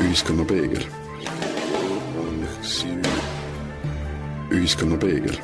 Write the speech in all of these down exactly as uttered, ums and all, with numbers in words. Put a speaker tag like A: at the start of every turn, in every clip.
A: Ühiskonna peegel. Ühiskonna peegel.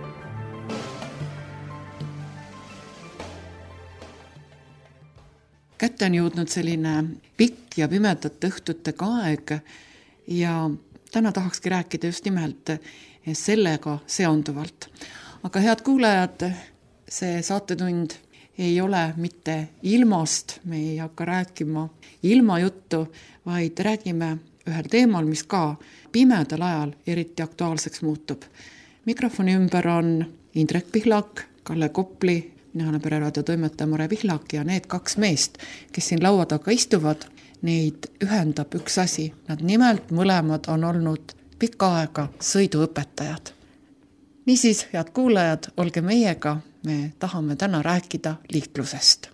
B: Kätte on jõudnud selline pikk ja pimedate õhtutega aeg ja täna tahakski rääkida just nimelt sellega seonduvalt. Aga head kuulajad, see saatetund ei ole mitte ilmast, me ei hakka rääkima ilmajuttu, vaid räägime ühel teemal, mis ka pimedal ajal eriti aktuaalseks muutub. Mikrofoni ümber on Indrek Pihlak, Kalle Kopli, mina olen Pereraadio toimetaja Mare Pihlak ja need kaks meest, kes siin laua taga istuvad, neid ühendab üks asi. Nad nimelt mõlemad on olnud pikka aega sõiduõpetajad. Niisiis, head kuulajad, olge meiega, me tahame täna rääkida liiklusest.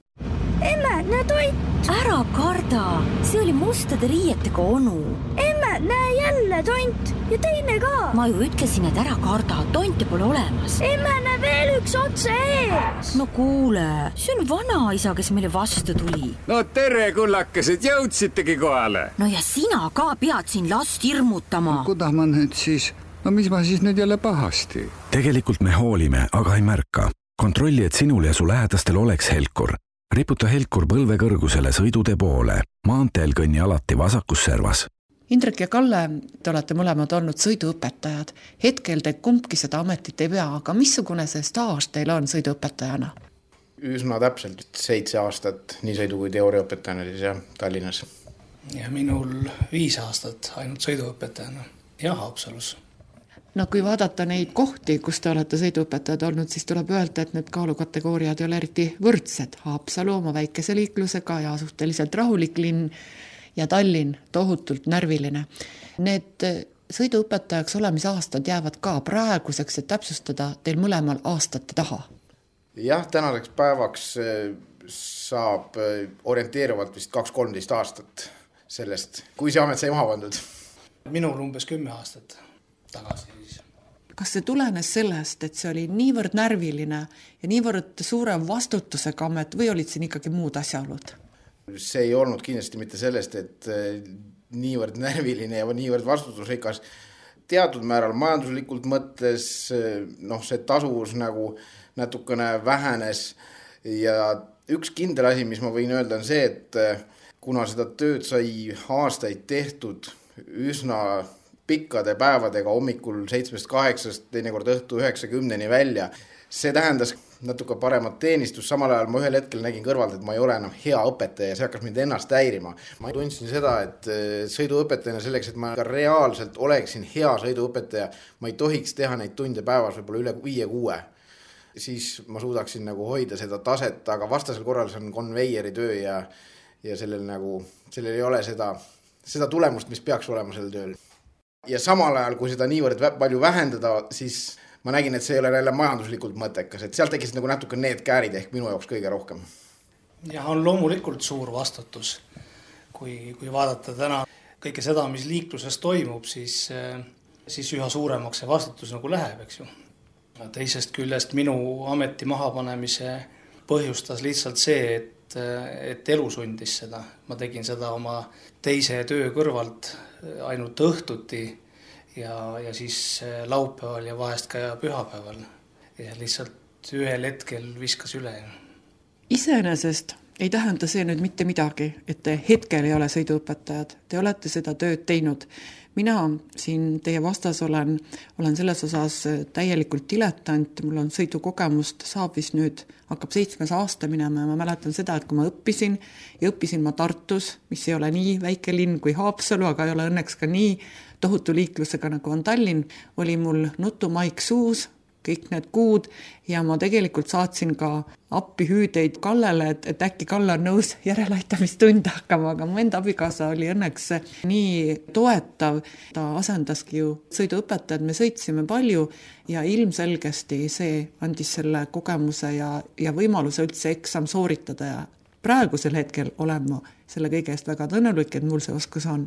C: Emme, näe toit!
D: Ära karda, see oli mustade riietega onu.
C: Emme, näe jälle tont ja teine ka.
D: Ma ju ütlesin, et ära karda, tonte pole olemas.
C: Emme, näe veel üks otse ees.
D: No kuule, see on vanaisa, kes meile vastu tuli.
E: No tere, kullakesed, jõudsitegi kohale.
D: No ja sina ka pead siin last hirmutama.
E: No, kuda ma nüüd siis... No mis ma siis nüüd jälle pahasti?
F: Tegelikult me hoolime, aga ei märka. Kontrolli, et sinul ja su lähedastel oleks helkur. Riputa helkur põlve kõrgusele sõidude poole. Maanteel kõnni alati vasakus servas.
B: Indrek ja Kalle, te olete mõlemad olnud sõiduõpetajad. Hetkel te kumbki seda ametit ei pea, aga missugune see staaž teil on sõiduõpetajana?
G: Üsna täpselt seitse aastat nii sõidu kui teooriaõpetajana siis jah, Tallinnas.
H: Ja minul viis aastat ainult sõiduõpetajana ja Haapsalus.
B: No kui vaadata neid kohti, kus te olete sõiduõpetajad olnud, siis tuleb öelda, et need kaalukategooriad ei ole eriti võrdsed. Haapsalu oma väikese liiklusega ja suhteliselt rahulik linn ja Tallinn tohutult närviline. Need sõiduõpetajaks olemise aastad jäävad ka praeguseks, et täpsustada teil mõlemal aastate taha.
G: Jah, tänaseks päevaks saab orienteeruvalt vist kaks kolmteist aastat sellest, kui see amet sai maha pandud.
H: Minul umbes kümme aastat tagasi.
B: Kas see tulenes sellest, et see oli niivõrd närviline ja niivõrd suure vastutusega amet või olid siin ikkagi muud asjaolud?
G: See ei olnud kindlasti mitte sellest, et niivõrd närviline ja niivõrd vastutusrikas. Teatud määral majanduslikult mõttes noh, see tasuvus nagu natukene vähenes ja üks kindel asi, mis ma võin öelda, on see, et kuna seda tööd sai aastaid tehtud üsna pikkade päevadega hommikul seitsmest kaheksast, teinekord õhtu üheksakümneni välja. See tähendas natuke paremat teenistust, samal ajal ma ühel hetkel nägin kõrvalt, et ma ei ole enam hea õpetaja ja see hakkas mind ennast häirima. Ma tundsin seda, et sõiduõpetajana selleks, et ma ka reaalselt oleksin hea sõiduõpetaja, ma ei tohiks teha neid tunde päevas võib-olla üle viie kuue. Siis ma suudaksin nagu hoida seda taset, aga vastasel korral see on konveieri töö ja, ja sellel, nagu, sellel ei ole seda, seda tulemust, mis peaks olema sellel tööl. Ja samal ajal, kui seda niivõrd palju vähendada, siis ma nägin, et see ei ole jälle majanduslikult mõttekas, et sealt tekkisid nagu natuke need käärid ehk minu jaoks kõige rohkem.
H: Ja on loomulikult suur vastutus. Kui, kui vaadata täna kõike seda, mis liikluses toimub, siis, siis üha suuremaks see vastutus nagu läheb, eks ju. Teisest küljest minu ameti mahapanemise põhjustas lihtsalt see, et, et elu sundis seda. Ma tegin seda oma teise töö kõrvalt ainult õhtuti ja, ja siis laupäeval ja vahest ka pühapäeval. Ja lihtsalt ühel hetkel viskas üle.
B: Iseenesest ei tähenda see nüüd mitte midagi, et te hetkel ei ole sõiduõpetajad. Te olete seda tööd teinud. Mina siin teie vastas olen, olen selles osas täielikult diletant, mul on sõidukogemust, saab vist nüüd, hakkab seitsmes aasta minema ja ma mäletan seda, et kui ma õppisin ja õppisin ma Tartus, mis ei ole nii väike linn kui Haapsalu, aga ei ole õnneks ka nii tohutu liiklusega nagu on Tallinn, oli mul nutumaik suus, kõik need kuud ja ma tegelikult saatsin ka appi hüüdeid Kallele, et, et äkki Kalle on nõus järeleaitamistunde hakkama, aga mu enda abikaasa oli õnneks nii toetav. Ta asendaski ju sõiduõpetajad, me sõitsime palju ja ilmselgesti see andis selle kogemuse ja, ja võimaluse üldse eksam sooritada ja praegusel hetkel olen ma selle kõige eest väga tänulik, et mul see oskus on.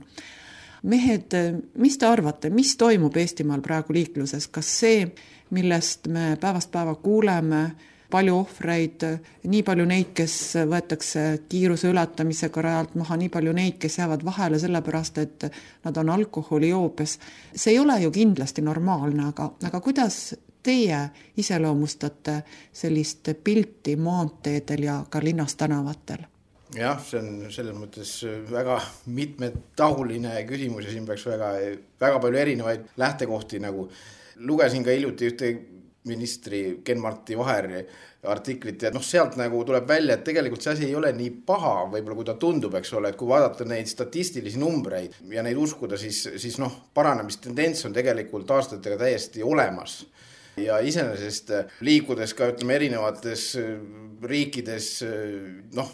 B: Mehed, mis te arvate, mis toimub Eestimaal praegu liikluses? Kas see, millest me päevast päeva kuuleme, palju ohvreid, nii palju neid, kes võetakse kiiruse ületamisega rajalt maha, nii palju neid, kes jäävad vahele sellepärast, et nad on alkoholijoobes. See ei ole ju kindlasti normaalne, aga, aga kuidas teie iseloomustate sellist pilti maanteedel ja ka linnas tänavatel?
G: Jah, see on selles mõttes väga mitmetahuline küsimus ja siin peaks väga, väga palju erinevaid lähtekohti nagu. Lugesin ka hiljuti ühte ministri Ken-Marti Vaheri artiklit ja noh, sealt nagu tuleb välja, et tegelikult see asi ei ole nii paha, võib-olla kui ta tundub, eks ole, et kui vaadata neid statistilisi numbreid ja neid uskuda, siis, siis noh, paranemistendents on tegelikult aastatega täiesti olemas. Ja iseenesest liikudes ka ütleme erinevates riikides, noh,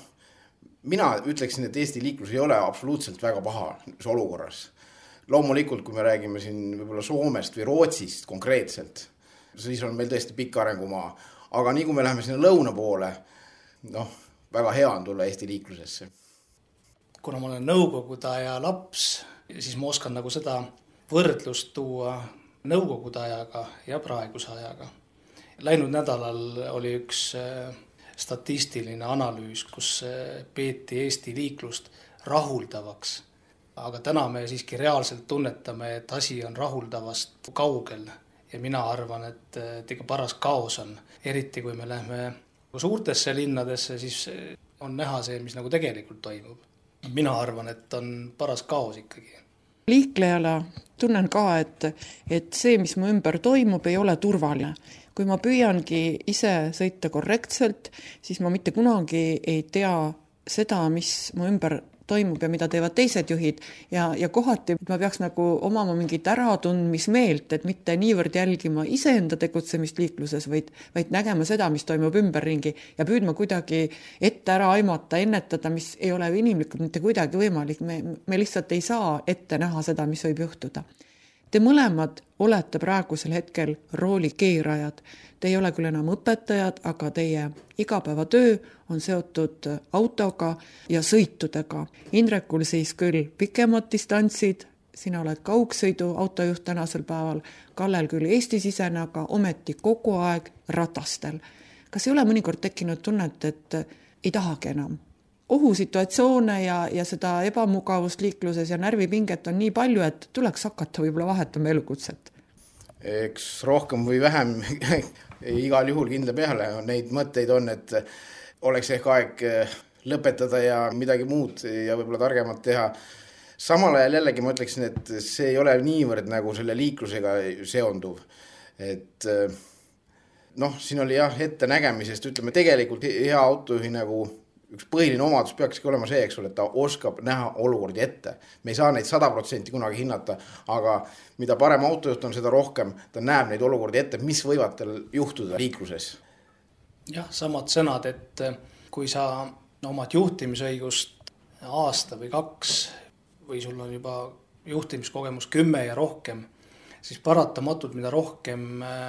G: mina ütleksin, et Eesti liiklus ei ole absoluutselt väga paha olukorras. Loomulikult, kui me räägime siin võib-olla Soomest või Rootsist konkreetselt, siis on meil tõesti pikk arengumaa. Aga nii kui me läheme sinna lõuna poole, noh, väga hea on tulla Eesti liiklusesse.
H: Kuna ma olen nõukogude aja laps, siis ma oskan nagu seda võrdlust tuua nõukogude ajaga ja praeguse ajaga. Läinud nädalal oli üks statistiline analüüs, kus peeti Eesti liiklust rahuldavaks. Aga täna me siiski reaalselt tunnetame, et asi on rahuldavast kaugel. Ja mina arvan, et, et ikka paras kaos on. Eriti kui me lähme suurtesse linnadesse, siis on näha see, mis nagu tegelikult toimub. Mina arvan, et on paras kaos ikkagi.
B: Liiklejale tunnen ka, et, et see, mis mu ümber toimub, ei ole turvaline. Kui ma püüangi ise sõita korrektselt, siis ma mitte kunagi ei tea seda, mis mu ümber toimub ja mida teevad teised juhid ja, ja kohati ma peaks nagu omama mingit äratundmismeelt, et mitte niivõrd jälgima iseenda tegutsemist liikluses, vaid, vaid nägema seda, mis toimub ümberringi ja püüdma kuidagi ette ära aimata, ennetada, mis ei ole inimlikult mitte kuidagi võimalik. Me, me lihtsalt ei saa ette näha seda, mis võib juhtuda. Te mõlemad olete praegusel hetkel roolikeerajad. Te ei ole küll enam õpetajad, aga teie igapäevatöö on seotud autoga ja sõitudega. Indrekul siis küll pikemad distantsid, sina oled kaugsõidu autojuht tänasel päeval, Kallel küll Eesti-sisene, aga ometi kogu aeg ratastel. Kas ei ole mõnikord tekkinud tunnet, et ei tahagi enam? Ohusituatsioone ja, ja seda ebamugavust liikluses ja närvipinget on nii palju, et tuleks hakata võib-olla vahetama elukutset.
G: Eks rohkem või vähem igal juhul kindla peale neid mõtteid on, et oleks ehk aeg lõpetada ja midagi muud ja võib-olla targemalt teha. Samal ajal jällegi ma ütleksin, et see ei ole niivõrd nagu selle liiklusega seonduv. Et noh, siin oli jah ette nägemisest, ütleme tegelikult hea autojuhi nagu üks põhiline omadus peakski olema see, eks ole, et ta oskab näha olukordi ette. Me ei saa neid sada protsenti kunagi hinnata, aga mida parem autojuht on, seda rohkem ta näeb neid olukordi ette, mis võivad tal juhtuda liikluses.
H: Jah, samad sõnad, et kui sa omad juhtimisõigust aasta või kaks või sul on juba juhtimiskogemus kümme ja rohkem, siis paratamatult, mida rohkem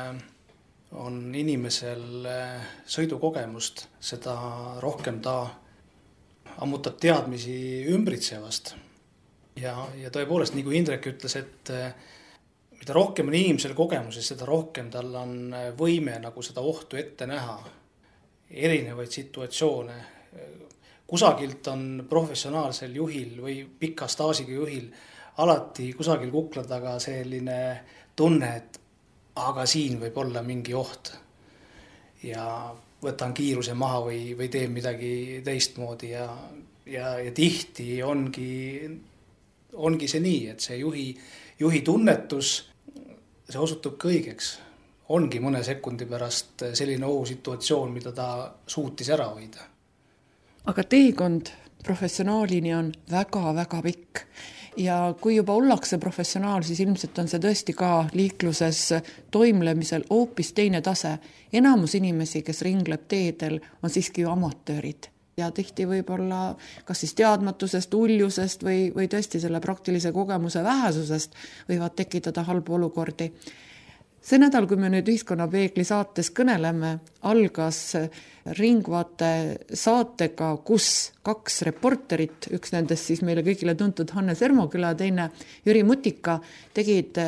H: on inimesel sõidukogemust, seda rohkem ta ammutab teadmisi ümbritsevast. Ja, ja tõepoolest, nii kui Indrek ütles, et mida rohkem on inimesel kogemuses, seda rohkem tal on võime nagu seda ohtu ette näha, erinevaid situatsioone. Kusagilt on professionaalsel juhil või pika staažiga juhil alati kusagil kukla taga selline tunne, et aga siin võib olla mingi oht ja võtan kiiruse maha või, või teen midagi teistmoodi ja, ja, ja tihti ongi, ongi see nii, et see juhi, juhi tunnetus, see osutub kõigeks. Ongi mõne sekundi pärast selline ohusituatsioon, mida ta suutis ära hoida.
B: Aga teekond professionaalini on väga-väga pikk. Ja kui juba ollakse professionaal, siis ilmselt on see tõesti ka liikluses toimlemisel hoopis teine tase. Enamus inimesi, kes ringleb teedel, on siiski ju amatöörid. Ja tihti võib-olla kas siis teadmatusest, uljusest või, või tõesti selle praktilise kogemuse vähesusest võivad tekitada halbu olukordi. See nädal, kui me nüüd Ühiskonnapeegli saates kõneleme, algas Ringvaate saatega, kus kaks reporterit, üks nendest siis meile kõigile tuntud Hannes Ermoküla, teine Jüri Mutika, tegid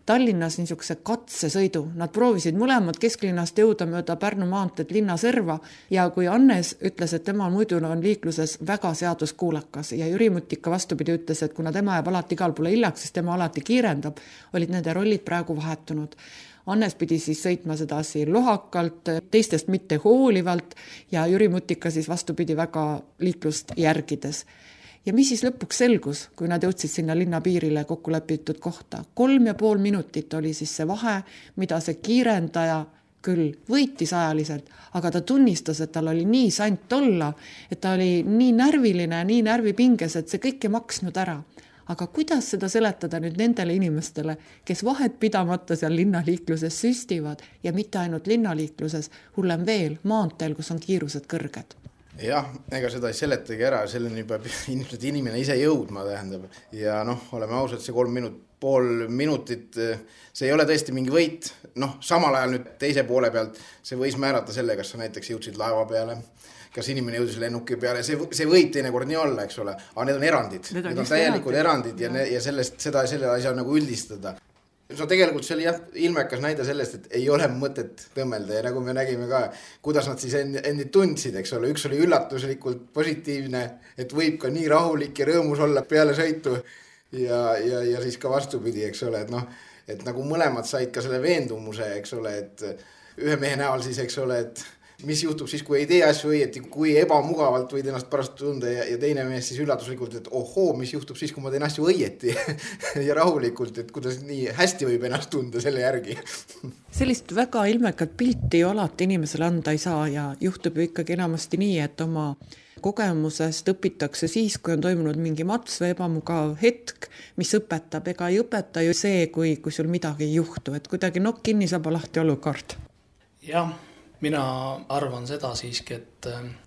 B: Tallinnas niisuguse katsesõidu. Nad proovisid mõlemad kesklinnast jõuda mööda Pärnu maanteed linnaserva ja kui Annes ütles, et tema muidu on liikluses väga seaduskuulakas ja Jüri Mutika vastupidi ütles, et kuna tema jääb alati igal poole hiljaks, siis tema alati kiirendab, olid nende rollid praegu vahetunud. Annes pidi siis sõitma sedasi lohakalt, teistest mitte hoolivalt ja Jüri Mutika siis vastupidi väga liiklust järgides. Ja mis siis lõpuks selgus, kui nad jõudsid sinna linna piirile kokku lepitud kohta? Kolm ja pool minutit oli siis see vahe, mida see kiirendaja küll võitis ajaliselt, aga ta tunnistas, et tal oli nii sant olla, et ta oli nii närviline, nii närvipinges, et see kõik ei maksnud ära. Aga kuidas seda seletada nüüd nendele inimestele, kes vahet pidamata seal linnaliikluses süstivad ja mitte ainult linnaliikluses, hullem veel maanteel, kus on kiirused kõrged?
G: Jah, ega seda ei seletagi ära, selleni peab inimene ise jõudma, tähendab. Ja noh, oleme ausad, see kolm minut, pool minutit, see ei ole tõesti mingi võit. Noh, samal ajal nüüd teise poole pealt see võis määrata selle, kas sa näiteks jõudsid laeva peale, kas inimene jõudis lennuki peale, see, see võib teinekord nii olla, eks ole, aga need on erandid, need on, need on täielikud erandid ja, ne, ja sellest, seda, selle asja nagu üldistada. So tegelikult see oli jah, ilmekas näide sellest, et ei ole mõtet tõmmelda ja nagu me nägime ka, kuidas nad siis endid tundsid, eks ole, üks oli üllatuslikult positiivne, et võib ka nii rahulik ja rõõmus olla peale sõitu ja, ja, ja siis ka vastupidi, eks ole, et noh, et nagu mõlemad said ka selle veendumuse, eks ole, et ühe mehe näol siis, eks ole, et mis juhtub siis, kui ei tee asju õieti, kui ebamugavalt võid ennast pärast tunda ja, ja teine mees siis üllatuslikult, et ohoo, mis juhtub siis, kui ma teen asju õieti ja rahulikult, et kuidas nii hästi võib ennast tunda selle järgi.
B: Sellist väga ilmekat pilti ju alati inimesele anda ei saa ja juhtub ju ikkagi enamasti nii, et oma kogemusest õpitakse siis, kui on toimunud mingi mats või ebamugav hetk, mis õpetab, ega ei õpeta ju see, kui, kui sul midagi ei juhtu, et kuidagi nokk kinni saab lahti olukord.
H: Jah. Mina arvan seda siiski, et,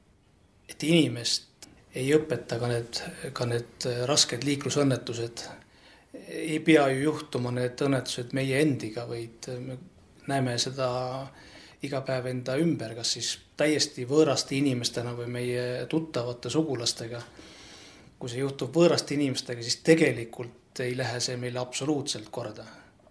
H: et inimest ei õpeta ka need, ka need rasked liiklusõnnetused. Ei pea ju juhtuma need õnnetused meie endiga, vaid me näeme seda iga päev enda ümber, kas siis täiesti võõraste inimestena või meie tuttavate sugulastega. Kui see juhtub võõraste inimestega, siis tegelikult ei lähe see meile absoluutselt korda.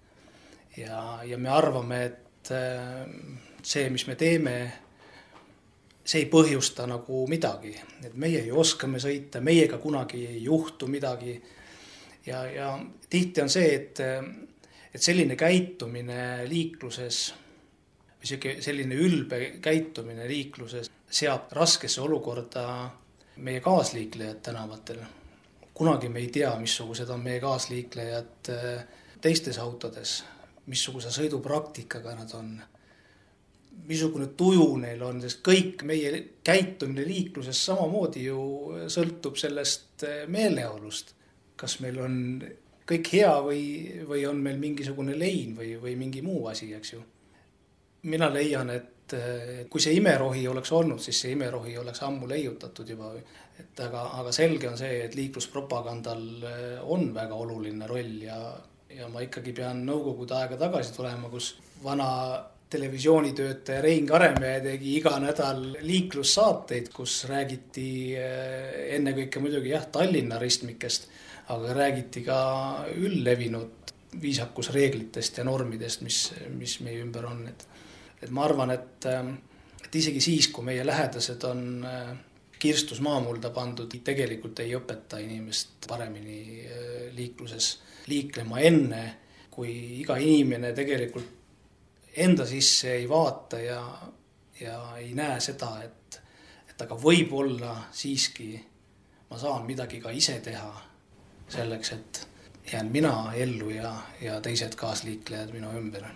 H: Ja, ja me arvame, et see, mis me teeme, see ei põhjusta nagu midagi. Et meie ju oskame sõita, meiega kunagi ei juhtu midagi. Ja, ja tihti on see, et, et selline käitumine liikluses, selline ülbe käitumine liikluses seab raskesse olukorda meie kaasliiklejad tänavatel. Kunagi me ei tea, missugused on meie kaasliiklejad teistes autodes, missuguse sõidupraktikaga nad on. Missugune tuju neil on, sest kõik meie käitumine liikluses samamoodi ju sõltub sellest meeleolust. Kas meil on kõik hea või, või on meil mingisugune lein või, või mingi muu asi, eks ju. Mina leian, et kui see imerohi oleks olnud, siis see imerohi oleks ammu leiutatud juba. Et aga, aga selge on see, et liikluspropagandal on väga oluline roll ja, ja ma ikkagi pean nõukogude aega tagasi tulema, kus vana televisioonitöötaja Rein Karemäe tegi iga nädal liiklussaateid, kus räägiti enne kõike muidugi jah, Tallinna ristmikest, aga räägiti ka üldlevinud viisakusreeglitest ja normidest, mis, mis meie ümber on. Et, et ma arvan, et, et isegi siis, kui meie lähedased on kirstus maamulda pandud, tegelikult ei õpeta inimest paremini liikluses liiklema enne, kui iga inimene tegelikult enda sisse ei vaata ja, ja ei näe seda, et, et aga võib-olla siiski ma saan midagi ka ise teha selleks, et jään mina ellu ja, ja teised kaasliiklejad minu ümber.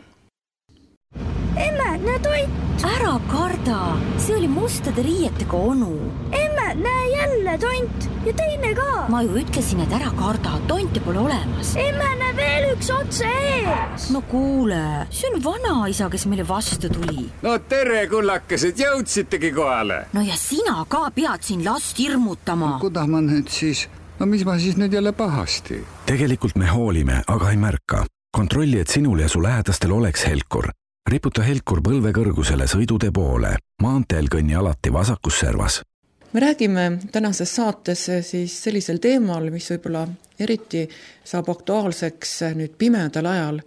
C: Emme, näe toit!
D: Ära karda, see oli mustade riietega onu.
C: Emme, näe jälle tont ja teine ka.
D: Ma ju ütlesin, et ära karda, tonti pole olemas.
C: Emme, näe veel üks otse ees.
D: No kuule, see on vanaisa, kes meile vastu tuli.
E: No tere, kullakesed, jõudsitegi kohale.
D: No ja sina ka pead siin last hirmutama.
E: No, kuda ma nüüd siis, no mis ma siis nüüd jälle pahasti?
F: Tegelikult me hoolime, aga ei märka. Kontrolli, et sinul ja su lähedastel oleks Helkur. Riputa Helkur põlve kõrgusele sõidude poole. Maanteel kõnni alati vasakus servas.
B: Me räägime tänases saates siis sellisel teemal, mis võib-olla eriti saab aktuaalseks nüüd pimedal ajal,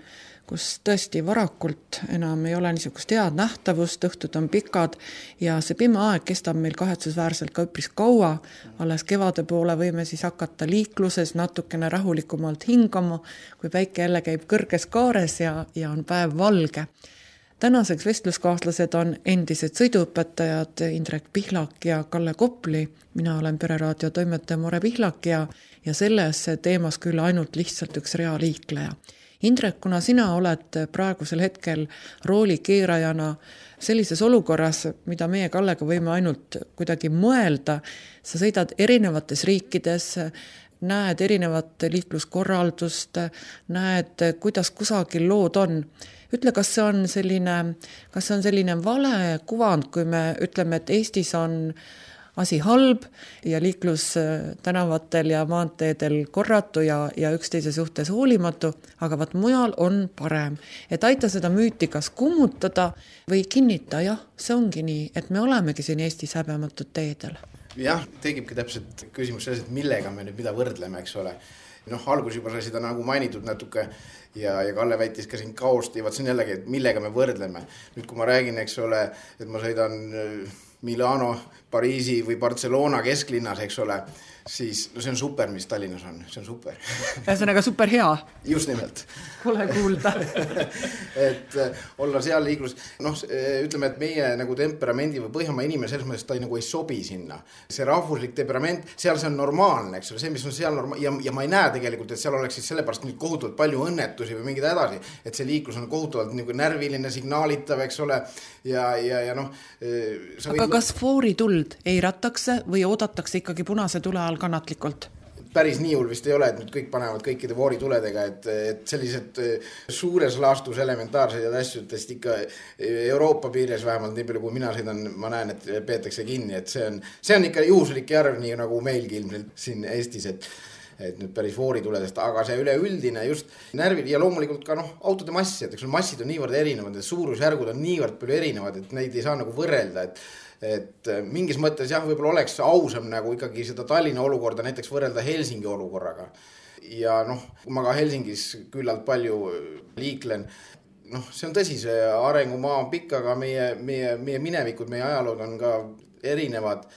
B: kus tõesti varakult enam ei ole niisugust head nähtavust, õhtud on pikad ja see pime aeg kestab meil kahetsusväärselt ka üpris kaua. Alles kevade poole võime siis hakata liikluses natukene rahulikumalt hingama, kui päike jälle käib kõrges kaares ja, ja on päev valge. Tänaseks vestluskaaslased on endised sõiduõpetajad Indrek Pihlak ja Kalle Kopli. Mina olen Pereraadio toimetaja More Pihlak ja, ja selles teemas küll ainult lihtsalt üks realiikleja. Indrek, kuna sina oled praegusel hetkel roolikeerajana sellises olukorras, mida meie Kallega võime ainult kuidagi mõelda, sa sõidad erinevates riikides, näed erinevat liikluskorraldust, näed, kuidas kusagil lood on. Ütle, kas see on selline, kas see on selline vale kuvand, kui me ütleme, et Eestis on asi halb ja liiklus tänavatel ja maanteedel korratu ja, ja üksteise suhtes hoolimatu, aga vaat mujal on parem. Et aita seda müüti kas kummutada või kinnita, jah, see ongi nii, et me olemegi siin Eestis häbematud teedel.
G: Jah, tegibki täpselt küsimus selles, et millega me nüüd mida võrdleme, eks ole. Noh, algus juba sai seda nagu mainitud natuke ja, ja Kalle väitis ka siin kaosti, vaat see on jällegi, et millega me võrdleme. Nüüd, kui ma räägin, eks ole, et ma sõidan Milano, Pariisi või Barcelona kesklinnas, eks ole, siis no see on super, mis Tallinnas on, see on super.
B: Ühesõnaga super hea.
G: Just nimelt.
B: Pole kuulda.
G: et olla seal liiklus, noh, ütleme, et meie nagu temperamendi või Põhjamaa inimene selles mõttes ta ei, nagu ei sobi sinna. See rahvuslik temperament, seal see on normaalne, eks ole, see, mis on seal normaalne, ja, ja ma ei näe tegelikult, et seal oleks siis sellepärast nüüd kohutavalt palju õnnetusi või mingid edasi, et see liiklus on kohutavalt nagu närviline, signaalitav, eks ole, ja, ja, ja noh.
B: Aga võid... kas foorituld eiratakse või oodatakse ikkagi punase tule all kannatlikult?
G: Päris nii hull vist ei ole, et nüüd kõik panevad kõikide voorituledega, et, et sellised suures laastus elementaarseid asjudest ikka Euroopa piires vähemalt nii palju, kui mina sõidan, ma näen, et peetakse kinni, et see on, see on ikka juhuslik järv, nii nagu meilgi ilmselt siin Eestis, et et nüüd päris voorituledest, aga see üleüldine just närvid ja loomulikult ka noh, autode massi, et eks massid on niivõrd erinevad, et suurusjärgud on niivõrd palju erinevad, et neid ei saa nagu võrrelda, et et mingis mõttes jah, võib-olla oleks ausam nagu ikkagi seda Tallinna olukorda näiteks võrrelda Helsingi olukorraga. Ja noh, kui ma ka Helsingis küllalt palju liiklen, noh, see on tõsi, see arengumaa on pikk, aga meie, meie, meie minevikud, meie ajalood on ka erinevad,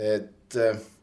G: et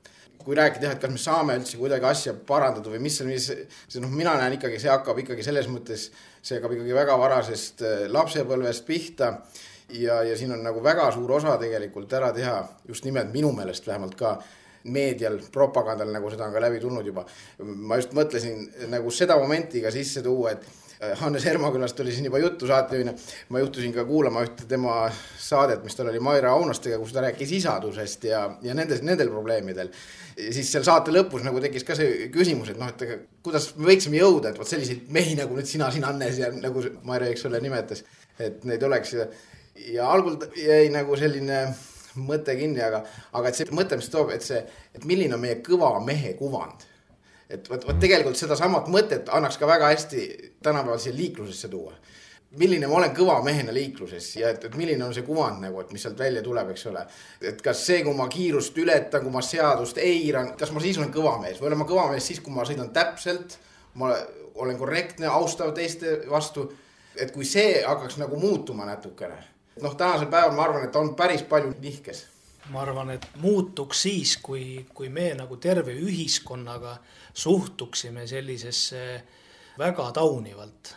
G: kui rääkida, et kas me saame üldse kuidagi asja parandada või mis, mis see, noh, mina näen ikkagi, see hakkab ikkagi selles mõttes, see hakkab ikkagi väga varasest lapsepõlvest pihta ja, ja siin on nagu väga suur osa tegelikult ära teha, just nimelt minu meelest vähemalt ka meedial, propagandal, nagu seda on ka läbi tulnud juba. Ma just mõtlesin nagu seda momenti ka sisse tuua, et Hannes Hermakülast oli siin juba juttu saatejuhina. Ma juhtusin ka kuulama ühte tema saadet, mis tal oli Maira Aunastega, kus ta rääkis isadusest ja, ja nendes, nendel probleemidel. Ja siis seal saate lõpus nagu tekkis ka see küsimus, et noh, et kuidas me võiksime jõuda, et võt selliseid mehi nagu nüüd sina, siin Annes ja nagu Maira, eks ole, nimetas, et neid oleks. Ja, ja algul jäi nagu selline mõte kinni, aga, aga et see mõte, mis toob, et, see, et milline on meie kõva mehe kuvand. Et võt, võt tegelikult seda samat mõtet annaks ka väga hästi tänapäeval siia liiklusesse tuua. Milline ma olen kõva mehena liikluses ja et, et milline on see kuvand, nagu, et mis sealt välja tuleb, eks ole. Et kas see, kui ma kiirust ületan, kui ma seadust eiran, kas ma siis olen kõva mees või olen ma kõva mees siis, kui ma sõidan täpselt, ma olen korrektne, austav teiste vastu, et kui see hakkaks nagu muutuma natukene. Noh, tänasel päeval ma arvan, et on päris palju nihkes.
H: Ma arvan, et muutuks siis, kui, kui me nagu terve ühiskonnaga suhtuksime sellisesse väga taunivalt.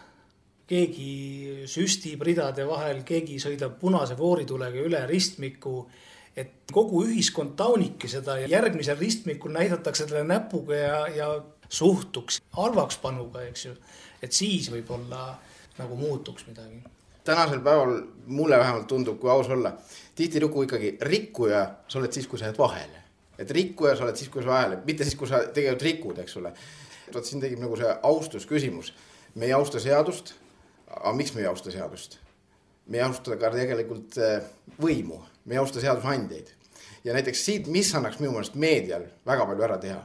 H: Keegi süstib ridade vahel, keegi sõidab punase vooritulega üle ristmiku, et kogu ühiskond taunibki seda ja järgmisel ristmikul näidatakse selle näpuga ja, ja suhtuks halvaks panuga, eks ju. Et siis võib-olla nagu muutuks midagi.
G: Tänasel päeval mulle vähemalt tundub, kui aus olla, tihti lugu ikkagi rikkuja sa oled siis, kui sa jääd vahele. Et rikkuja sa oled siis, kui sa vahele, mitte siis, kui sa tegelikult rikud, eks ole. Vaat siin tegib nagu see austus küsimus. Me ei austa seadust, aga miks me ei austa seadust? Me ei austa ka tegelikult võimu, me ei austa seadusandjaid. Ja näiteks siit, mis annaks minu mõelest meedial väga palju ära teha.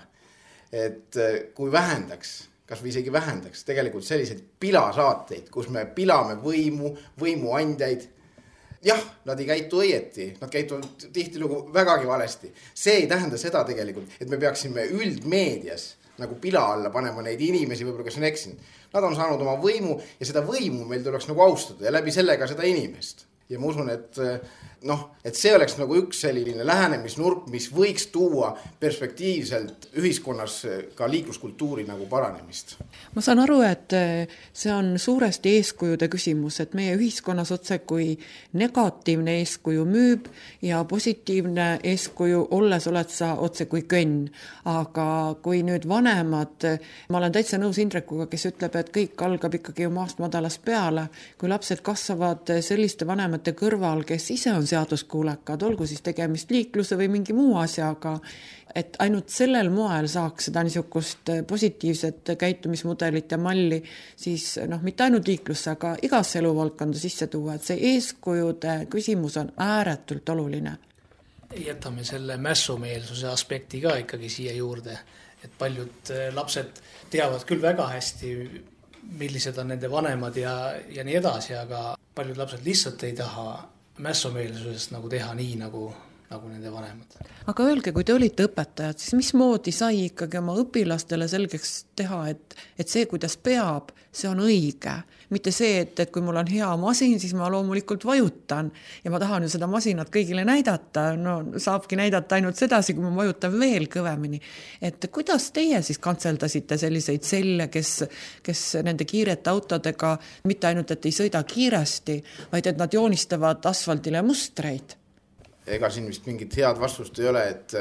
G: Et kui vähendaks, kas või isegi vähendaks tegelikult selliseid pilasaateid, kus me pilame võimu, võimuandjaid. Jah, nad ei käitu õieti, nad käituvad tihtilugu vägagi valesti. See ei tähenda seda tegelikult, et me peaksime üldmeedias nagu pila alla panema neid inimesi, võib-olla kes on eksinud. Nad on saanud oma võimu ja seda võimu meil tuleks nagu austada ja läbi sellega seda inimest. Ja ma usun, et, noh, et see oleks nagu üks selline lähenemisnurk, mis võiks tuua perspektiivselt ühiskonnas ka liikluskultuuri nagu paranemist.
B: Ma saan aru, et see on suuresti eeskujude küsimus, et meie ühiskonnas otse kui negatiivne eeskuju müüb ja positiivne eeskuju olles oled sa otse kui kõnn. Aga kui nüüd vanemad, ma olen täitsa nõus Indrekuga, kes ütleb, et kõik algab ikkagi maast madalast peale, kui lapsed kasvavad selliste vanemad kõrval, kes ise on seaduskuulekad, olgu siis tegemist liikluse või mingi muu asjaga, et ainult sellel moel saaks seda niisugust positiivset käitumismudelit ja malli, siis noh, mitte ainult liiklusse, aga igasse eluvaldkonda sisse tuua, et see eeskujude küsimus on ääretult oluline.
H: Jätame selle mässumeelsuse aspekti ka ikkagi siia juurde, et paljud lapsed teavad küll väga hästi, millised on nende vanemad ja, ja nii edasi, aga paljud lapsed lihtsalt ei taha mässumeelsusest nagu teha nii, nagu, nagu nende vanemad.
B: Aga öelge, kui te olite õpetajad, siis mismoodi sai ikkagi oma õpilastele selgeks teha, et, et see, kuidas peab, see on õige. Mitte see, et, et kui mul on hea masin, siis ma loomulikult vajutan ja ma tahan ju seda masinat kõigile näidata. No saabki näidata ainult sedasi, kui ma vajutan veel kõvemini. Et kuidas teie siis kantseldasite selliseid selle, kes, kes nende kiirete autodega mitte ainult, et ei sõida kiiresti, vaid et nad joonistavad asfaldile mustreid?
G: Ega siin vist mingit head vastust ei ole, et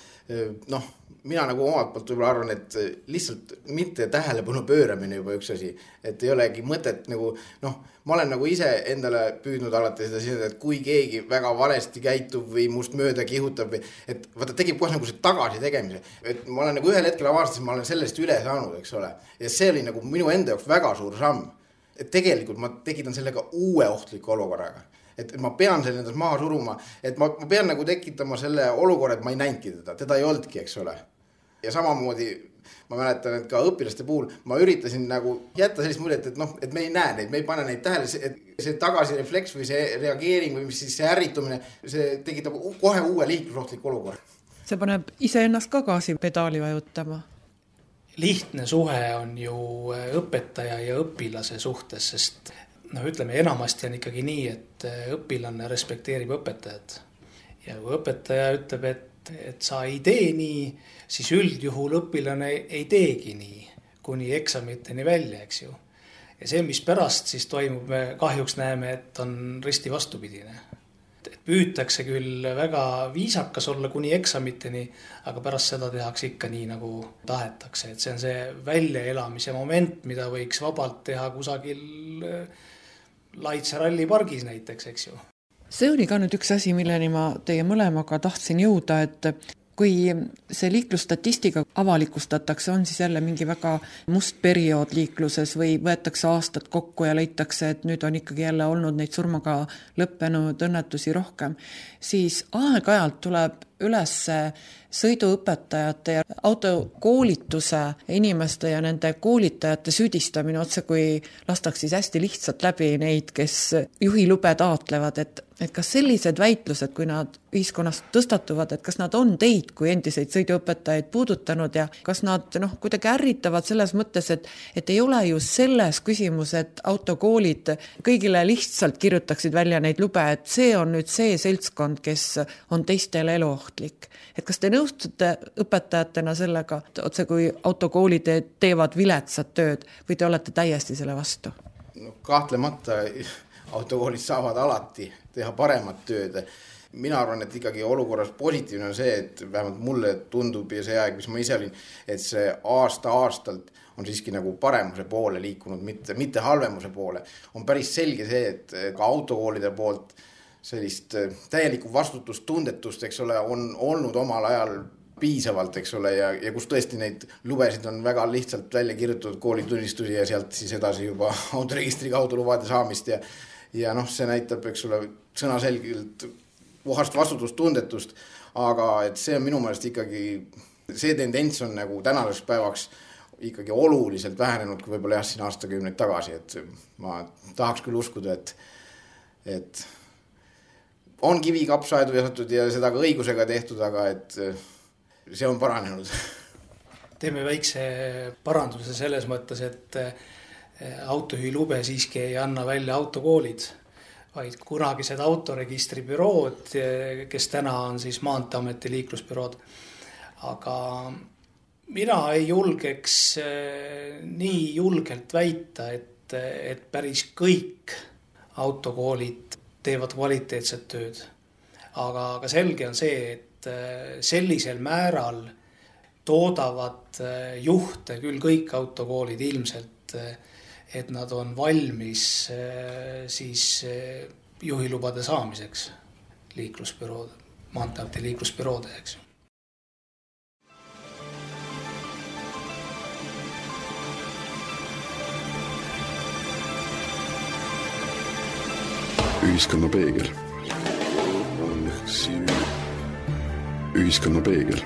G: noh, mina nagu omalt poolt võib-olla arvan, et lihtsalt mitte tähelepanu pööramine juba üks asi, et ei olegi mõtet nagu, noh, ma olen nagu ise endale püüdnud alati seda siin, et kui keegi väga valesti käitub või must mööda kihutab, või, et vaata, tegib kohe nagu see tagasi tegemise, et ma olen nagu ühel hetkel avastasin, ma olen sellest üle saanud, eks ole, ja see oli nagu minu enda jaoks väga suur samm, et tegelikult ma tekitan sellega uue ohtliku olukorraga. Et ma pean selle endas maha suruma, et ma, ma pean nagu tekitama selle olukorra, et ma ei näinki teda, teda ei oldki, eks ole. Ja samamoodi ma mäletan, et ka õpilaste puhul ma üritasin nagu jätta sellist muljet, et, noh, et me ei näe neid, me ei pane neid tähele, et see tagasirefleks või see reageering või mis siis see ärritumine, see tekitab kohe uue liiklusohtliku olukorra.
B: See paneb ise ennast ka gaasipedaali vajutama.
H: Lihtne suhe on ju õpetaja ja õpilase suhtes, sest noh, ütleme, enamasti on ikkagi nii, et õpilane respekteerib õpetajat. Ja kui õpetaja ütleb, et, et sa ei tee nii, siis üldjuhul õpilane ei teegi nii, kuni eksamiteni välja, eks ju. Ja see, mis pärast siis toimub, me kahjuks näeme, et on risti vastupidine. Et püütakse küll väga viisakas olla kuni eksamiteni, aga pärast seda tehakse ikka nii, nagu tahetakse. Et see on see väljaelamise moment, mida võiks vabalt teha kusagil Laitse rallipargis näiteks, eks ju.
B: See oli ka nüüd üks asi, milleni ma teie mõlemaga tahtsin jõuda, et kui see liiklustatistika avalikustatakse, on siis jälle mingi väga must periood liikluses või võetakse aastad kokku ja leitakse, et nüüd on ikkagi jälle olnud neid surmaga lõppenud õnnetusi rohkem, siis aeg-ajalt tuleb üles sõiduõpetajate ja autokoolituse inimeste ja nende koolitajate süüdistamine otse, kui lastaks siis hästi lihtsalt läbi neid, kes juhilube taotlevad, et, et kas sellised väitlused, kui nad ühiskonnas tõstatuvad, et kas nad on teid kui endiseid sõiduõpetajaid puudutanud ja kas nad noh, kuidagi ärritavad selles mõttes, et, et ei ole ju selles küsimus, et autokoolid kõigile lihtsalt kirjutaksid välja neid lube, et see on nüüd see seltskond, kes on teistele eluohtlik. Et kas te nõustute õpetajatena sellega, otse kui autokoolid teevad viletsat tööd või te olete täiesti selle vastu?
G: No, kahtlemata autokoolid saavad alati teha paremat tööd. Mina arvan, et ikkagi olukorras positiivne on see, et vähemalt mulle tundub ja see aeg, mis ma ise olin, et see aasta-aastalt on siiski nagu paremuse poole liikunud, mitte, mitte halvemuse poole. On päris selge see, et ka autokoolide poolt sellist täielikku vastutustundetust, eks ole, on olnud omal ajal piisavalt, eks ole, ja, ja kus tõesti neid lubesid on väga lihtsalt välja kirjutatud koolitunnistusi ja sealt siis edasi juba autoregistri kaudu lubade saamist ja, ja noh, see näitab, eks ole, sõnaselgelt puhast vastutustundetust, aga et see on minu meelest ikkagi, see tendents on nagu tänaseks päevaks ikkagi oluliselt vähenenud, kui võib-olla jah, siin aastakümneid tagasi, et ma tahaks küll uskuda, et, et on kivi kapsaaedu jasatud ja seda ka õigusega tehtud, aga et see on paranenud.
H: teeme väikse paranduse selles mõttes, et autojuhilube siiski ei anna välja autokoolid, vaid kunagised autoregistribürood, kes täna on siis Maanteeameti liiklusbürood. Aga mina ei julgeks nii julgelt väita, et, et päris kõik autokoolid teevad kvaliteetset tööd. Aga, aga selge on see, et sellisel määral toodavad juhte küll kõik autokoolid ilmselt, et nad on valmis siis juhilubade saamiseks liiklusbüroode, Maanteeameti liiklusbüroode, eks.
A: Ühiskonna peegel. Ühiskonna peegel.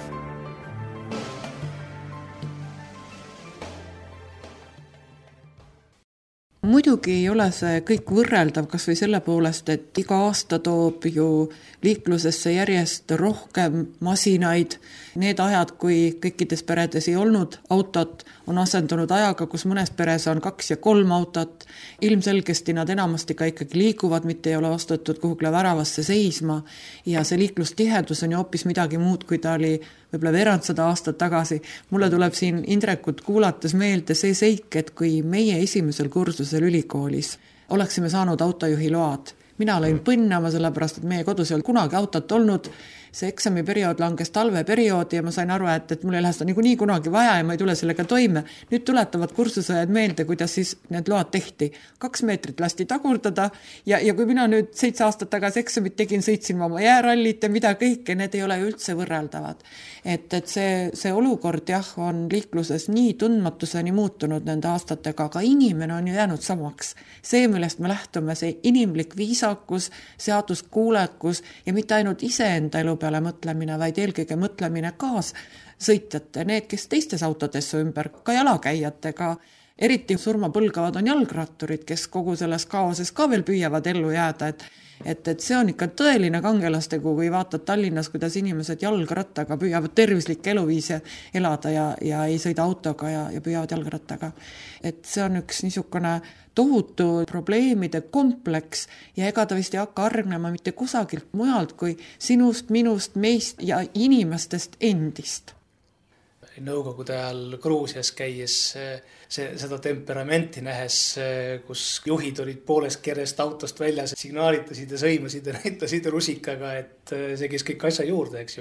B: Muidugi ei ole see kõik võrreldav, kas või selle poolest, et iga aasta toob ju liiklusesse järjest rohkem masinaid. Need ajad, kui kõikides peredes ei olnud autot, on asendunud ajaga, kus mõnes peres on kaks ja kolm autot. Ilmselgesti nad enamasti ka ikkagi liiguvad, mitte ei ole ostetud kuhugile väravasse seisma. Ja see liiklustihedus on ju hoopis midagi muud, kui ta oli võib-olla veerandsada aastat tagasi. Mulle tuleb siin Indrekut kuulates meelde see seik, et kui meie esimesel kursusel ülikoolis oleksime saanud autojuhi load. Mina lõin põnnama, sellepärast, et meie kodus ei olnud kunagi autot olnud. See eksamiperiood langes talveperioodi ja ma sain aru, et, et mul ei lähe seda niikuinii kunagi vaja ja ma ei tule sellega toime. Nüüd tuletavad kursusajad meelde, kuidas siis need load tehti. Kaks meetrit lasti tagurdada ja, ja kui mina nüüd seitse aastat tagasi eksamit tegin, sõitsin oma jäärallit ja mida kõike, need ei ole üldse võrreldavad. Et, et see, see olukord jah, on liikluses nii tundmatuseni muutunud nende aastatega, aga inimene on ju jäänud samaks. See, millest me lähtume, see inimlik viisakus, seaduskuulekus ja mitte ainult iseenda elu peale mõtlemine, vaid eelkõige mõtlemine kaas sõitjate, need, kes teistes autodesse ümber, ka jalakäijatega. Eriti surma põlgavad on jalgratturid, kes kogu selles kaoses ka veel püüavad ellu jääda, et, et, et see on ikka tõeline kangelastegu, kui vaatad Tallinnas, kuidas inimesed jalgrattaga püüavad tervislik eluviise elada ja, ja ei sõida autoga ja, ja püüavad jalgrattaga. Et see on üks niisugune tohutu probleemide kompleks ja ega ta vist ei hakka argnema mitte kusagilt mujalt kui sinust, minust, meist ja inimestest endist.
H: Nõukogude ajal Gruusias käies see, seda temperamenti nähes, kus juhid olid poolest kerest autost väljas, signaalitasid ja sõimasid ja näitasid rusikaga, et see kes kõik asja juurde, eks ju.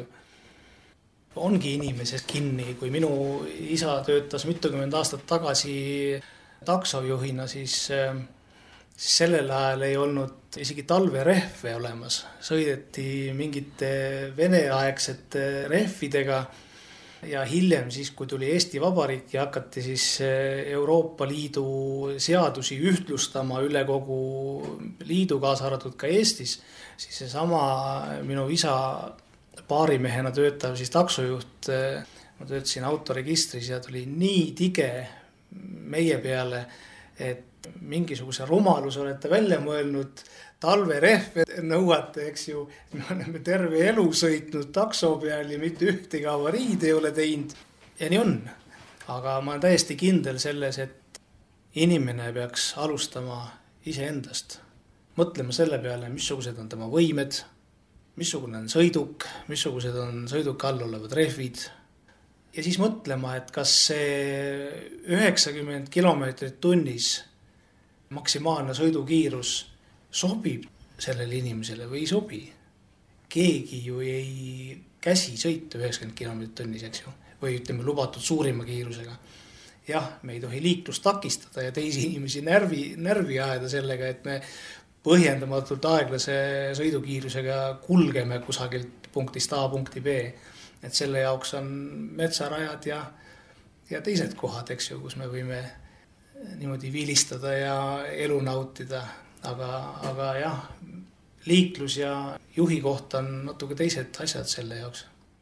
H: Ongi inimesest kinni, kui minu isa töötas mitukümmend aastat tagasi taksojuhina, siis, siis sellel ajal ei olnud isegi talverehve olemas. Sõideti mingite veneaegsete rehvidega ja hiljem siis, kui tuli Eesti Vabariik ja hakati siis Euroopa Liidu seadusi ühtlustama üle kogu liidu, kaasa arvatud ka Eestis, siis see sama minu isa paarimehena töötav siis taksojuht, ma töötasin autoregistris ja tuli nii tige meie peale, et mingisuguse rumaluse olete välja mõelnud, talverehve nõuate, eks ju, me oleme terve elu sõitnud takso peal ja mitte ühtegi avariid ei ole teinud. Ja nii on. Aga ma olen täiesti kindel selles, et inimene peaks alustama iseendast. Mõtlema selle peale, missugused on tema võimed, missugune on sõiduk, missugused on sõiduka all olevad rehvid. Ja siis mõtlema, et kas see üheksakümmend kilomeetrit tunnis maksimaalne sõidukiirus sobib sellele inimesele või ei sobi. Keegi ju ei käsi sõita üheksakümmend kilomeetrit tunnis, eks ju, või ütleme lubatud suurima kiirusega. Jah, me ei tohi liiklust takistada ja teisi inimesi närvi, närvi ajada sellega, et me põhjendamatult aeglase sõidukiirusega kulgeme kusagilt punktist A punkti B. Et selle jaoks on metsarajad ja, ja teised kohad, eks ju, kus me võime niimoodi viilistada ja elu nautida. Aga, aga jah, liiklus ja juhi koht on natuke teised asjad selle jaoks.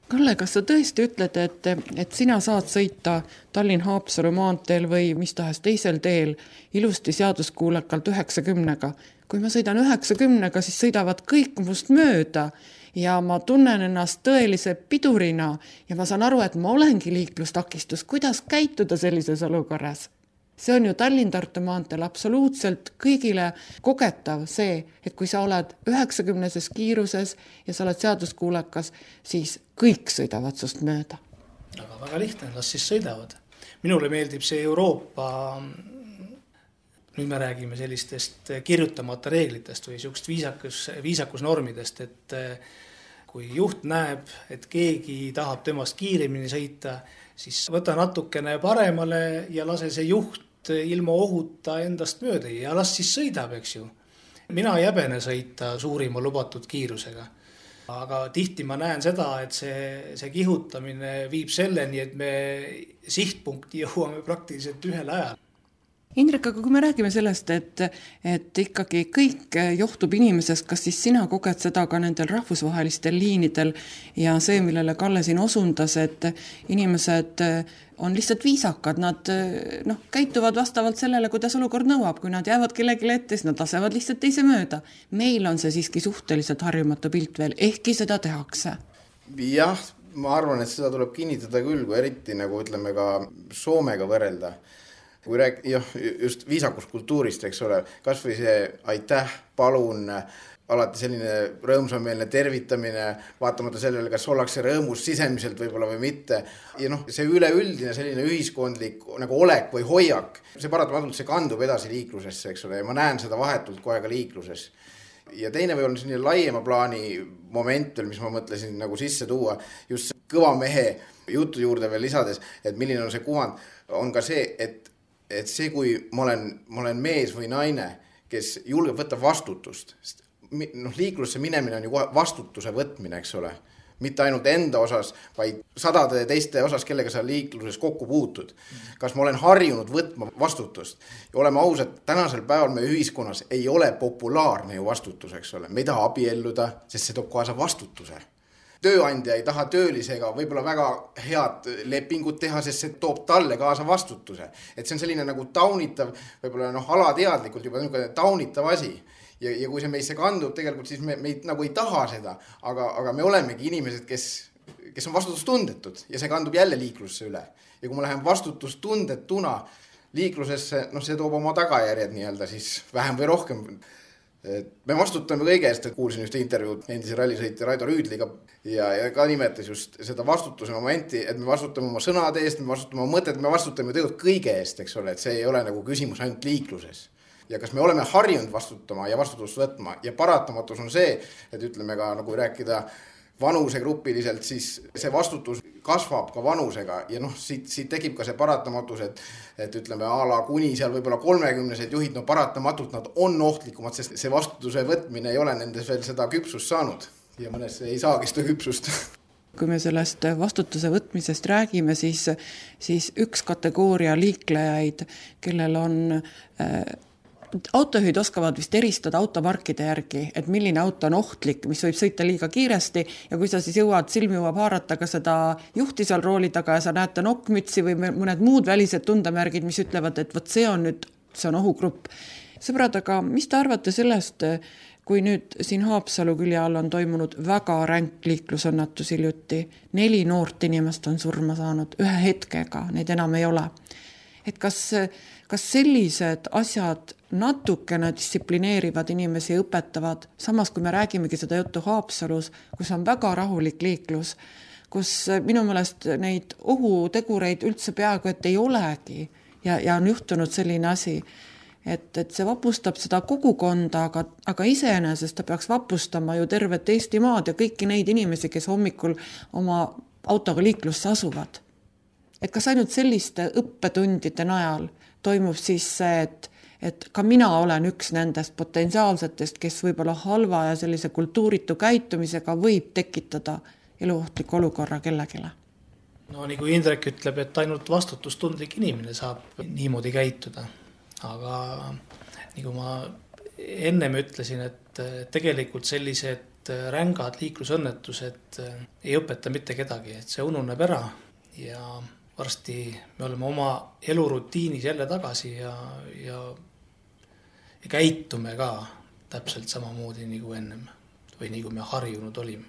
B: Kalle, kas sa tõesti ütled, et, et sina saad sõita Tallinn-Haapsalu maanteel või mis tahes teisel teel ilusti seaduskuulekalt üheksakümnega? Kui ma sõidan üheksakümnega, siis sõidavad kõik must mööda ja ma tunnen ennast tõelise pidurina ja ma saan aru, et ma olengi liiklustakistus. Kuidas käituda sellises olukorras? See on ju Tallinn-Tartu maanteel absoluutselt kõigile kogetav see, et kui sa oled üheksakümneses kiiruses ja sa oled seaduskuulekas, siis kõik sõidavad sust mööda.
H: Aga väga lihtne, las siis sõidavad. Minule meeldib see Euroopa, nüüd me räägime sellistest kirjutamata reeglitest või siukest viisakus, viisakusnormidest, et kui juht näeb, et keegi tahab temast kiiremini sõita, siis võta natukene paremale ja lase see juht ilma ohuta endast mööda ja las siis sõidab, eks ju. Mina jäbene sõita suurima lubatud kiirusega. Aga tihti ma näen seda, et see, see kihutamine viib selleni, et me sihtpunkti jõuame praktiliselt ühel ajal.
B: Indrek, aga kui me räägime sellest, et, et ikkagi kõik johtub inimesest, kas siis sina koged seda ka nendel rahvusvahelistel liinidel ja see, millele Kalle siin osundas, et inimesed on lihtsalt viisakad, nad noh, käituvad vastavalt sellele, kuidas olukord nõuab, kui nad jäävad kellegi ette, siis nad lasevad lihtsalt teise mööda. Meil on see siiski suhteliselt harjumatu pilt veel, ehkki seda tehakse.
G: Jah, ma arvan, et seda tuleb kinnitada küll, kui eriti nagu ütleme ka Soomega võrrelda. Kui rääk, jah, just viisakuskultuurist, eks ole, kas või see aitäh, palun, alati selline rõõmsameelne tervitamine, vaatamata sellele, kas ollakse rõõmus sisemiselt võib-olla või mitte. Ja noh, see üleüldine selline ühiskondlik nagu olek või hoiak, see paratamatult see kandub edasi liiklusesse, eks ole, ja ma näen seda vahetult kohe ka liikluses. Ja teine või on selline laiema plaani moment veel, mis ma mõtlesin nagu sisse tuua, just kõva mehe jutu juurde veel lisades, et milline on see kuvand, on ka see, et et see, kui ma olen, ma olen mees või naine, kes julgeb võtta vastutust, sest noh, liiklusse minemine on ju vastutuse võtmine, eks ole, mitte ainult enda osas, vaid sadade teiste osas, kellega sa liikluses kokku puutud. Kas ma olen harjunud võtma vastutust? Ja oleme ausad, tänasel päeval me ühiskonnas ei ole populaarne ju vastutus, eks ole. Me ei taha abielluda, sest see toob kaasa vastutuse. Tööandja ei taha töölisega võib-olla väga head lepingut teha, sest see toob talle kaasa vastutuse. Et see on selline nagu taunitav, võib-olla noh, alateadlikult juba taunitav asi. Ja, ja kui see meisse kandub, tegelikult siis me, me nagu ei taha seda, aga, aga me olemegi inimesed, kes, kes on vastutustundetud ja see kandub jälle liiklusse üle. Ja kui ma lähen vastutustundetuna liiklusesse, noh, see toob oma tagajärjed nii-öelda siis vähem või rohkem. Me vastutame kõige eest, et kuulsin just intervjuud endise rallisõitja Raido Rüüdliga ja, ja ka nimetas just seda vastutuse momenti, et me vastutame oma sõnade eest, me vastutame oma mõtet, me vastutame tegelikult kõige eest, eks ole, et see ei ole nagu küsimus ainult liikluses. Ja kas me oleme harjunud vastutama ja vastutust võtma ja paratamatus on see, et ütleme ka nagu rääkida vanusegrupiliselt, siis see vastutus kasvab ka vanusega ja noh, siit, siit tekib ka see paratamatus, et, et ütleme ala kuni seal võib-olla kolmekümnesed juhid, no paratamatult nad on ohtlikumad, sest see vastutuse võtmine ei ole nendes veel seda küpsust saanud ja mõnes ei saagi seda küpsust.
B: Kui me sellest vastutuse võtmisest räägime, siis, siis üks kategooria liiklejaid, kellel on äh, autojuhid oskavad vist eristada automarkide järgi, et milline auto on ohtlik, mis võib sõita liiga kiiresti ja kui sa siis jõuad, silmi jõuab haarata ka seda juhti seal rooli taga ja sa näed ta nokkmütsi või mõned muud välised tundemärgid, mis ütlevad, et võt see on nüüd, see on ohugrupp. Sõbrad, aga mis te arvate sellest, kui nüüd siin Haapsalu külje all on toimunud väga ränk liiklusõnnatus hiljuti, neli noort inimest on surma saanud ühe hetkega, neid enam ei ole. Et kas, kas sellised asjad natukene distsiplineerivad inimesi ja õpetavad, samas kui me räägimegi seda juttu Haapsalus, kus on väga rahulik liiklus, kus minu meelest neid ohutegureid üldse peaaegu et ei olegi ja, ja on juhtunud selline asi, et, et see vapustab seda kogukonda, aga, aga iseenesest ta peaks vapustama ju tervet Eestimaad ja kõiki neid inimesi, kes hommikul oma autoga liiklusse asuvad. Et kas ainult selliste õppetundide najal toimub siis see, et, et ka mina olen üks nendest potentsiaalsetest, kes võib-olla halva ja sellise kultuuritu käitumisega võib tekitada eluohtliku olukorra kellegile?
H: No nii kui Indrek ütleb, et ainult vastutustundlik inimene saab niimoodi käituda. Aga nii kui ma ennem ütlesin, et tegelikult sellised et rängad liiklusõnnetused ei õpeta mitte kedagi, et see ununeb ära ja varsti me oleme oma elurutiinis jälle tagasi ja, ja, ja käitume ka täpselt samamoodi nii kui ennem või nii kui me harjunud olime.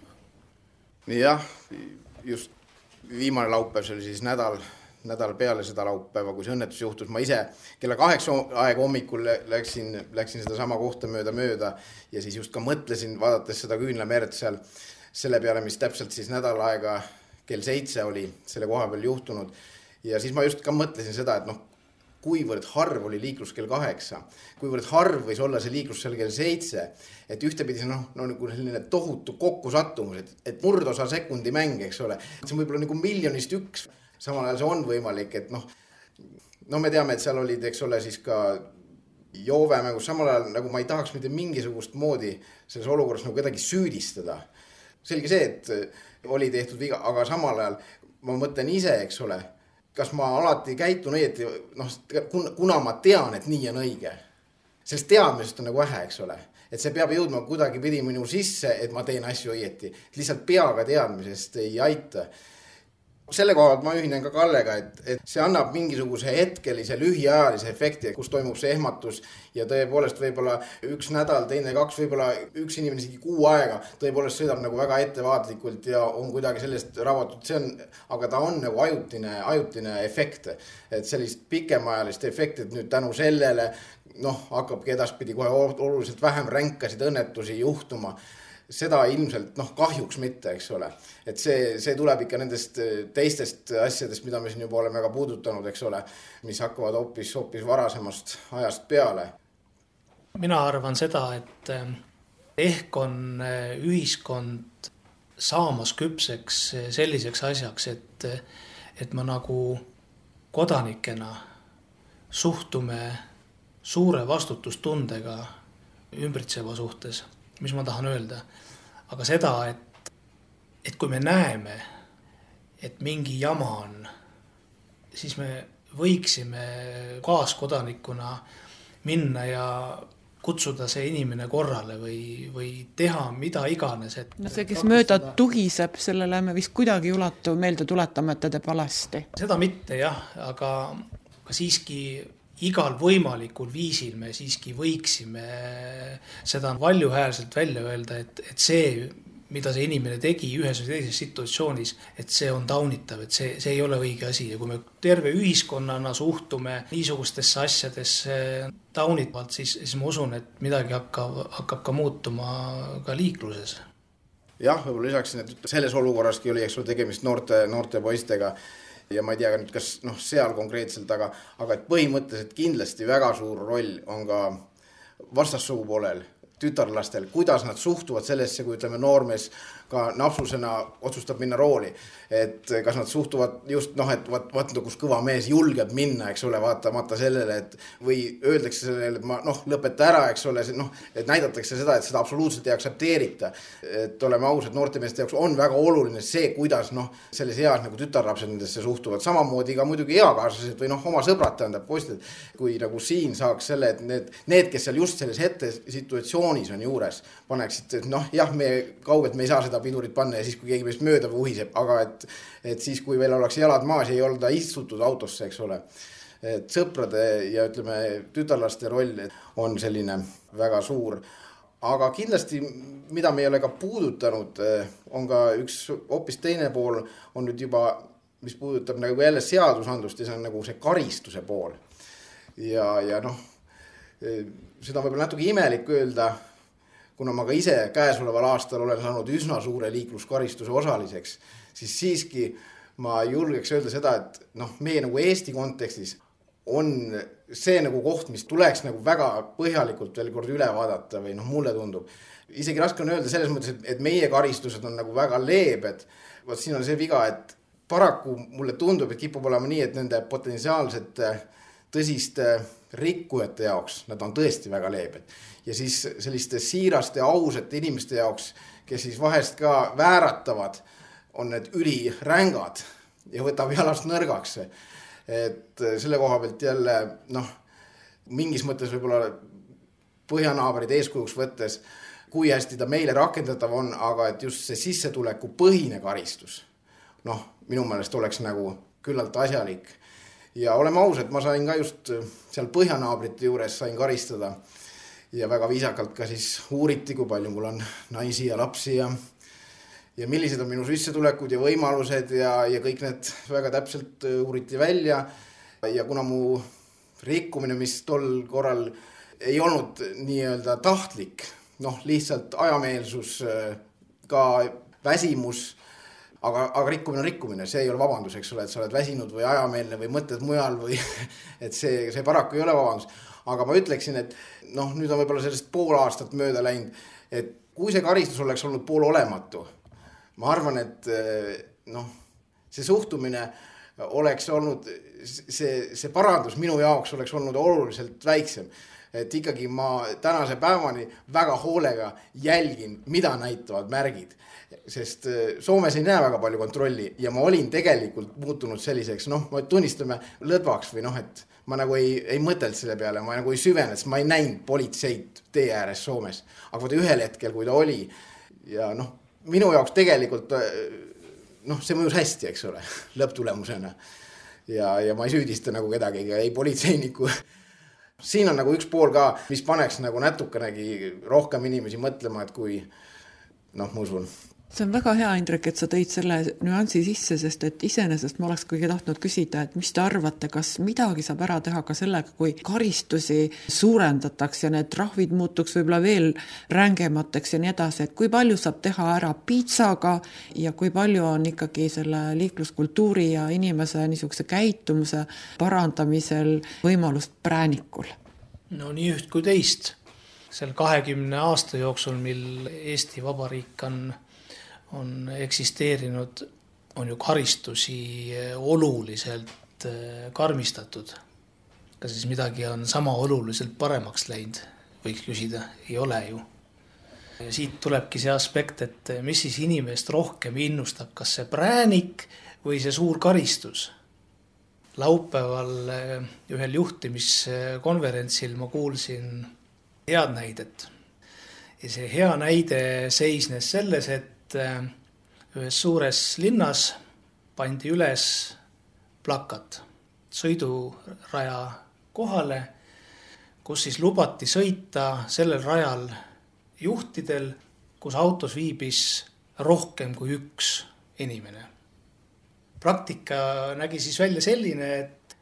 G: Jah, just viimane laupäev, see oli siis nädal, nädal peale seda laupäeva, kui see õnnetus juhtus. Ma ise kella kaheksa aega hommikul läksin, läksin seda sama kohta mööda mööda ja siis just ka mõtlesin, vaadates seda Küünlamerd seal selle peale, mis täpselt siis nädal aega kell seitse oli selle koha peal juhtunud. Ja siis ma just ka mõtlesin seda, et noh, kuivõrd harv oli liiklus kell kaheksa, kuivõrd harv võis olla see liiklus seal kell seitse, et ühtepidi see noh, no, nagu selline tohutu kokkusattumus, et, et murdosa sekundi mäng, eks ole. See on võib-olla nagu miljonist üks, samal ajal see on võimalik, et noh, no me teame, et seal olid, eks ole, siis ka joovemängus, samal ajal nagu ma ei tahaks mitte mingisugust moodi selles olukorras nagu kedagi süüdistada. Selge see, et oli tehtud viga, aga samal ajal ma mõtlen ise, eks ole, kas ma alati käitun õieti, noh, kuna ma tean, et nii on õige. Sellest teadmisest on nagu vähe, eks ole. Et see peab jõudma kuidagi pidi minu sisse, et ma teen asju õieti. Lihtsalt peaga teadmisest ei aita. Selle kohalt ma ühinen ka Kallega, et, et see annab mingisuguse hetkelise lühiajalise efekti, kus toimub see ehmatus ja tõepoolest võib-olla üks nädal, teine kaks, võib-olla üks inimene isegi kuu aega tõepoolest sõidab nagu väga ettevaatlikult ja on kuidagi sellest ravatud, see on, aga ta on nagu ajutine, ajutine efekt, et sellist pikemaajalist efekt, et nüüd tänu sellele noh, hakkabki edaspidi kohe oluliselt vähem ränkasid õnnetusi juhtuma. Seda ilmselt noh, kahjuks mitte, eks ole. Et see, see tuleb ikka nendest teistest asjadest, mida me siin juba oleme ka puudutanud, eks ole, mis hakkavad hoopis, hoopis varasemast ajast peale.
H: Mina arvan seda, et ehk on ühiskond saamas küpseks selliseks asjaks, et, et ma nagu kodanikena suhtume suure vastutustundega ümbritseva suhtes. Mis ma tahan öelda, aga seda, et, et kui me näeme, et mingi jama on, siis me võiksime kaaskodanikuna minna ja kutsuda see inimene korrale või, või teha mida iganes. Et
B: no see, kes mööda tuhiseb, sellele me vist kuidagi ulatu meelde tuletame, et ta teeb valesti.
H: Seda mitte jah, aga, aga siiski igal võimalikul viisil me siiski võiksime seda valjuhäälselt välja öelda, et, et see, mida see inimene tegi ühes või teises situatsioonis, et see on taunitav, et see, see ei ole õige asi. Ja kui me terve ühiskonnana suhtume niisugustesse asjadesse taunitavalt, siis, siis ma usun, et midagi hakkab, hakkab ka muutuma ka liikluses.
G: Jah, võib-olla lisaksin, et selles olukorraski oli, eks ole, tegemist noorte, noorte poistega. Ja ma ei tea ka nüüd, kas noh, seal konkreetselt, aga, aga et põhimõtteliselt kindlasti väga suur roll on ka vastassugupoolel, tütarlastel, kuidas nad suhtuvad sellesse, kui ütleme noormees ka napsusena otsustab minna rooli. Et kas nad suhtuvad just, noh, et vaat, vaat kus kõva mees julgeb minna, eks ole, vaatamata sellele, et või öeldakse sellele, et ma, noh, lõpeta ära, eks ole, noh, et näidatakse seda, et seda absoluutselt ei aksepteerita. Et oleme ausad, noortemeeste jaoks on väga oluline see, kuidas, noh, selles eas nagu tütarlapsed nendesse suhtuvad. Samamoodi ka muidugi eakaaslased või noh, oma sõbrad tähendab postid, kui nagu siin saaks selle, et need, need kes seal just selles hette situatsioonis on juures, paneksid, et noh, jah, me kaugelt me ei saa seda pidurit panna ja siis, kui keegi meist mööda või uhiseb, aga et, et siis, kui veel oleks jalad maas, ei olda istutud autosse, eks ole. Et sõprade ja ütleme, tütarlaste roll on selline väga suur. Aga kindlasti, mida me ei ole ka puudutanud, on ka üks hoopis teine pool, on nüüd juba, mis puudutab nagu jälle seadusandlust ja see on nagu see karistuse pool. Ja, ja noh, seda võib natuke imelik öelda, kuna ma ka ise käesoleval aastal olen saanud üsna suure liikluskaristuse osaliseks, siis siiski ma julgeks öelda seda, et noh, meie nagu Eesti kontekstis on see nagu koht, mis tuleks nagu väga põhjalikult veel kord üle vaadata või noh, mulle tundub. Isegi raske on öelda selles mõttes, et meie karistused on nagu väga leebed. Vaat siin on see viga, et paraku mulle tundub, et kipub olema nii, et nende potentsiaalsete tõsiste rikkujate jaoks nad on tõesti väga leebed. Ja siis selliste siiraste ausate inimeste jaoks, kes siis vahest ka vääratavad, on need ülirängad ja võtab jalast nõrgaks. Et selle koha pealt jälle, noh, mingis mõttes võib-olla põhjanaabrid eeskujuks võttes, kui hästi ta meile rakendatav on, aga et just see sissetuleku põhine karistus, noh, minu meelest oleks nagu küllalt asjalik. Ja oleme ausad, ma sain ka just seal põhjanaabrite juures sain karistada ja väga viisakalt ka siis uuriti, kui palju mul on naisi ja lapsi ja, ja millised on minu sissetulekud ja võimalused ja, ja kõik need väga täpselt uuriti välja. Ja kuna mu rikkumine, mis tol korral ei olnud nii-öelda tahtlik, noh, lihtsalt ajameelsus, ka väsimus, aga, aga rikkumine on rikkumine, see ei ole vabandus, eks ole, et sa oled väsinud või ajameelne või mõtted mujal või et see, see paraku ei ole vabandus. Aga ma ütleksin, et noh, nüüd on võib-olla sellest pool aastat mööda läinud, et kui see karistus oleks olnud pool olematu, ma arvan, et noh, see suhtumine oleks olnud, see, see parandus minu jaoks oleks olnud oluliselt väiksem. Et ikkagi ma tänase päevani väga hoolega jälgin, mida näitavad märgid. Sest Soomes ei näe väga palju kontrolli ja ma olin tegelikult muutunud selliseks, noh, ma tunnistame lõdvaks või noh, et ma nagu ei, ei mõtelt selle peale, ma nagu ei süvenud, sest ma ei näinud politseid tee ääres Soomes. Aga võtta ühel hetkel, kui ta oli ja noh, minu jaoks tegelikult noh, see mõjus hästi, eks ole, lõpptulemusena. Ja, ja ma ei süüdista nagu kedagi, ei politseiniku. Siin on nagu üks pool ka, mis paneks nagu natukenegi rohkem inimesi mõtlema, et kui, noh, ma usun.
B: See on väga hea, Indrek, et sa tõid selle nüansi sisse, sest et iseenesest ma oleks kõige tahtnud küsida, et mis te arvate, kas midagi saab ära teha ka sellega, kui karistusi suurendatakse ja need trahvid muutuks võib-olla veel rängemateks ja nii edasi, et kui palju saab teha ära piitsaga ja kui palju on ikkagi selle liikluskultuuri ja inimese niisuguse käitumuse parandamisel võimalust präänikul?
H: No nii üht kui teist. Sel kahekümne aasta jooksul, mil Eesti Vabariik on on eksisteerinud, on ju karistusi oluliselt karmistatud. Kas siis midagi on sama oluliselt paremaks läinud, võiks küsida, ei ole ju. Ja siit tulebki see aspekt, et mis siis inimest rohkem innustab, kas see präänik või see suur karistus. Laupäeval ühel juhtimiskonverentsil ma kuulsin head näidet. Ja see hea näide seisnes selles, et ühes suures linnas pandi üles plakat sõiduraja kohale, kus siis lubati sõita sellel rajal juhtidel, kus autos viibis rohkem kui üks inimene. Praktika nägi siis välja selline, et,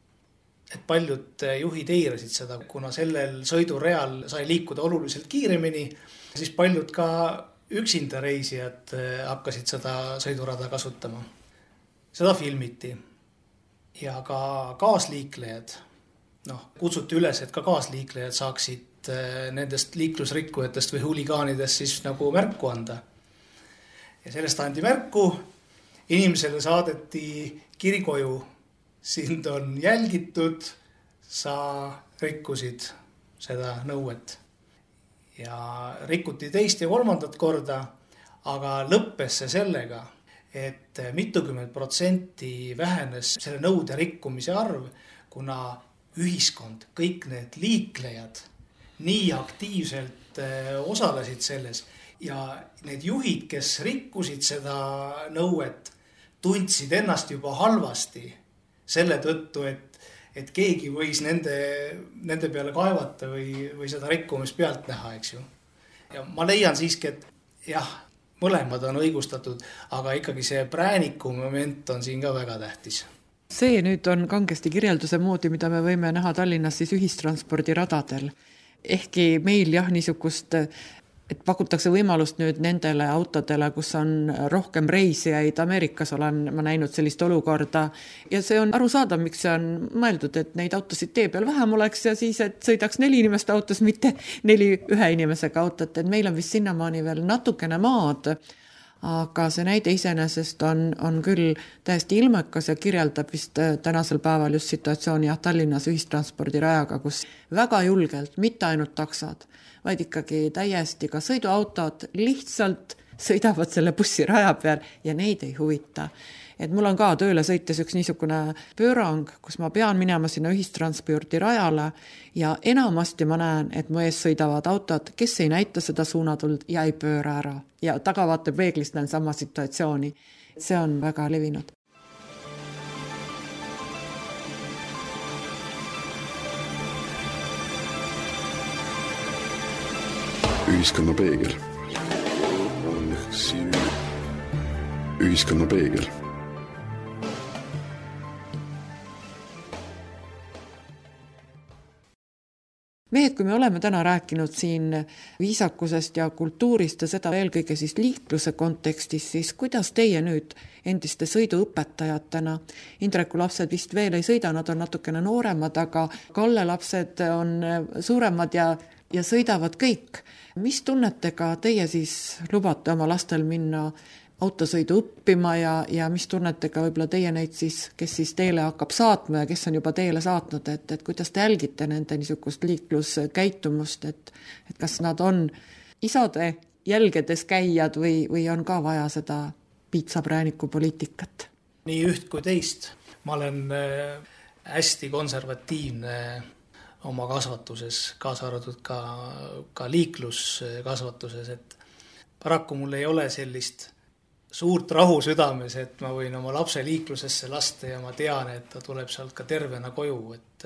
H: et paljud juhid eirasid seda, kuna sellel sõidureal sai liikuda oluliselt kiiremini, siis paljud ka üksinda reisijad hakkasid seda sõidurada kasutama. Seda filmiti ja ka kaasliiklejad, noh, kutsuti üles, et ka kaasliiklejad saaksid nendest liiklusrikkujatest või huligaanidest siis nagu märku anda. Ja sellest andi märku, inimesele saadeti kiri koju, sind on jälgitud, sa rikkusid seda nõuet. Ja rikuti teist ja kolmandat korda, aga lõppes see sellega, et mitukümmend protsenti vähenes selle nõude rikkumise arv, kuna ühiskond, kõik need liiklejad nii aktiivselt osalesid selles ja need juhid, kes rikkusid seda nõuet, tundsid ennast juba halvasti selle tõttu, et et keegi võis nende, nende peale kaevata või, või seda rikkumist pealt näha, eks ju. Ja ma leian siiski, et jah, mõlemad on õigustatud, aga ikkagi see prääniku moment on siin ka väga tähtis.
B: See nüüd on kangesti kirjelduse moodi, mida me võime näha Tallinnas siis ühistranspordiradadel. Ehkki meil jah, niisugust, et pakutakse võimalust nüüd nendele autodele, kus on rohkem reisijaid. Ameerikas olen ma näinud sellist olukorda ja see on arusaadav, miks see on mõeldud, et neid autosid tee peal vähem oleks ja siis, et sõidaks neli inimest autos, mitte neli ühe inimesega autot, et meil on vist sinnamaani veel natukene maad, aga see näide iseenesest on, on küll täiesti ilmekas ja kirjeldab vist tänasel päeval just situatsiooni jah, Tallinnas ühistranspordirajaga, kus väga julgelt, mitte ainult taksad, vaid ikkagi täiesti ka sõiduautod lihtsalt sõidavad selle bussi raja peal ja neid ei huvita et mul on ka tööle sõites üks niisugune pöörang, kus ma pean minema sinna ühistranspordi rajale ja enamasti ma näen, et mu ees sõidavad autod, kes ei näita seda suunatuld ja ei pööra ära ja tagavaatab peeglist näen sama situatsiooni. See on väga levinud.
A: Ühiskonna peegel. Ühiskonna peegel.
B: Mehed, kui me oleme täna rääkinud siin viisakusest ja kultuurist ja seda eelkõige siis liikluse kontekstis, siis kuidas teie nüüd endiste sõiduõpetajatena? Indreku lapsed vist veel ei sõida, nad on natukene nooremad, aga Kalle lapsed on suuremad ja, ja sõidavad kõik. Mis tunnetega teie siis lubate oma lastel minna autosõidu õppima ja, ja mis tunnetega võib-olla teie neid siis, kes siis teele hakkab saatma ja kes on juba teele saatnud, et, et kuidas te jälgite nende niisugust liikluskäitumust, et, et kas nad on isade jälgedes käijad või, või on ka vaja seda piitsaprääniku poliitikat?
H: Nii üht kui teist. Ma olen hästi konservatiivne oma kasvatuses, kaasa arvatud ka, ka liikluskasvatuses, et paraku mul ei ole sellist suurt rahu südames, et ma võin oma lapse liiklusesse lasta ja ma tean, et ta tuleb sealt ka tervena koju, et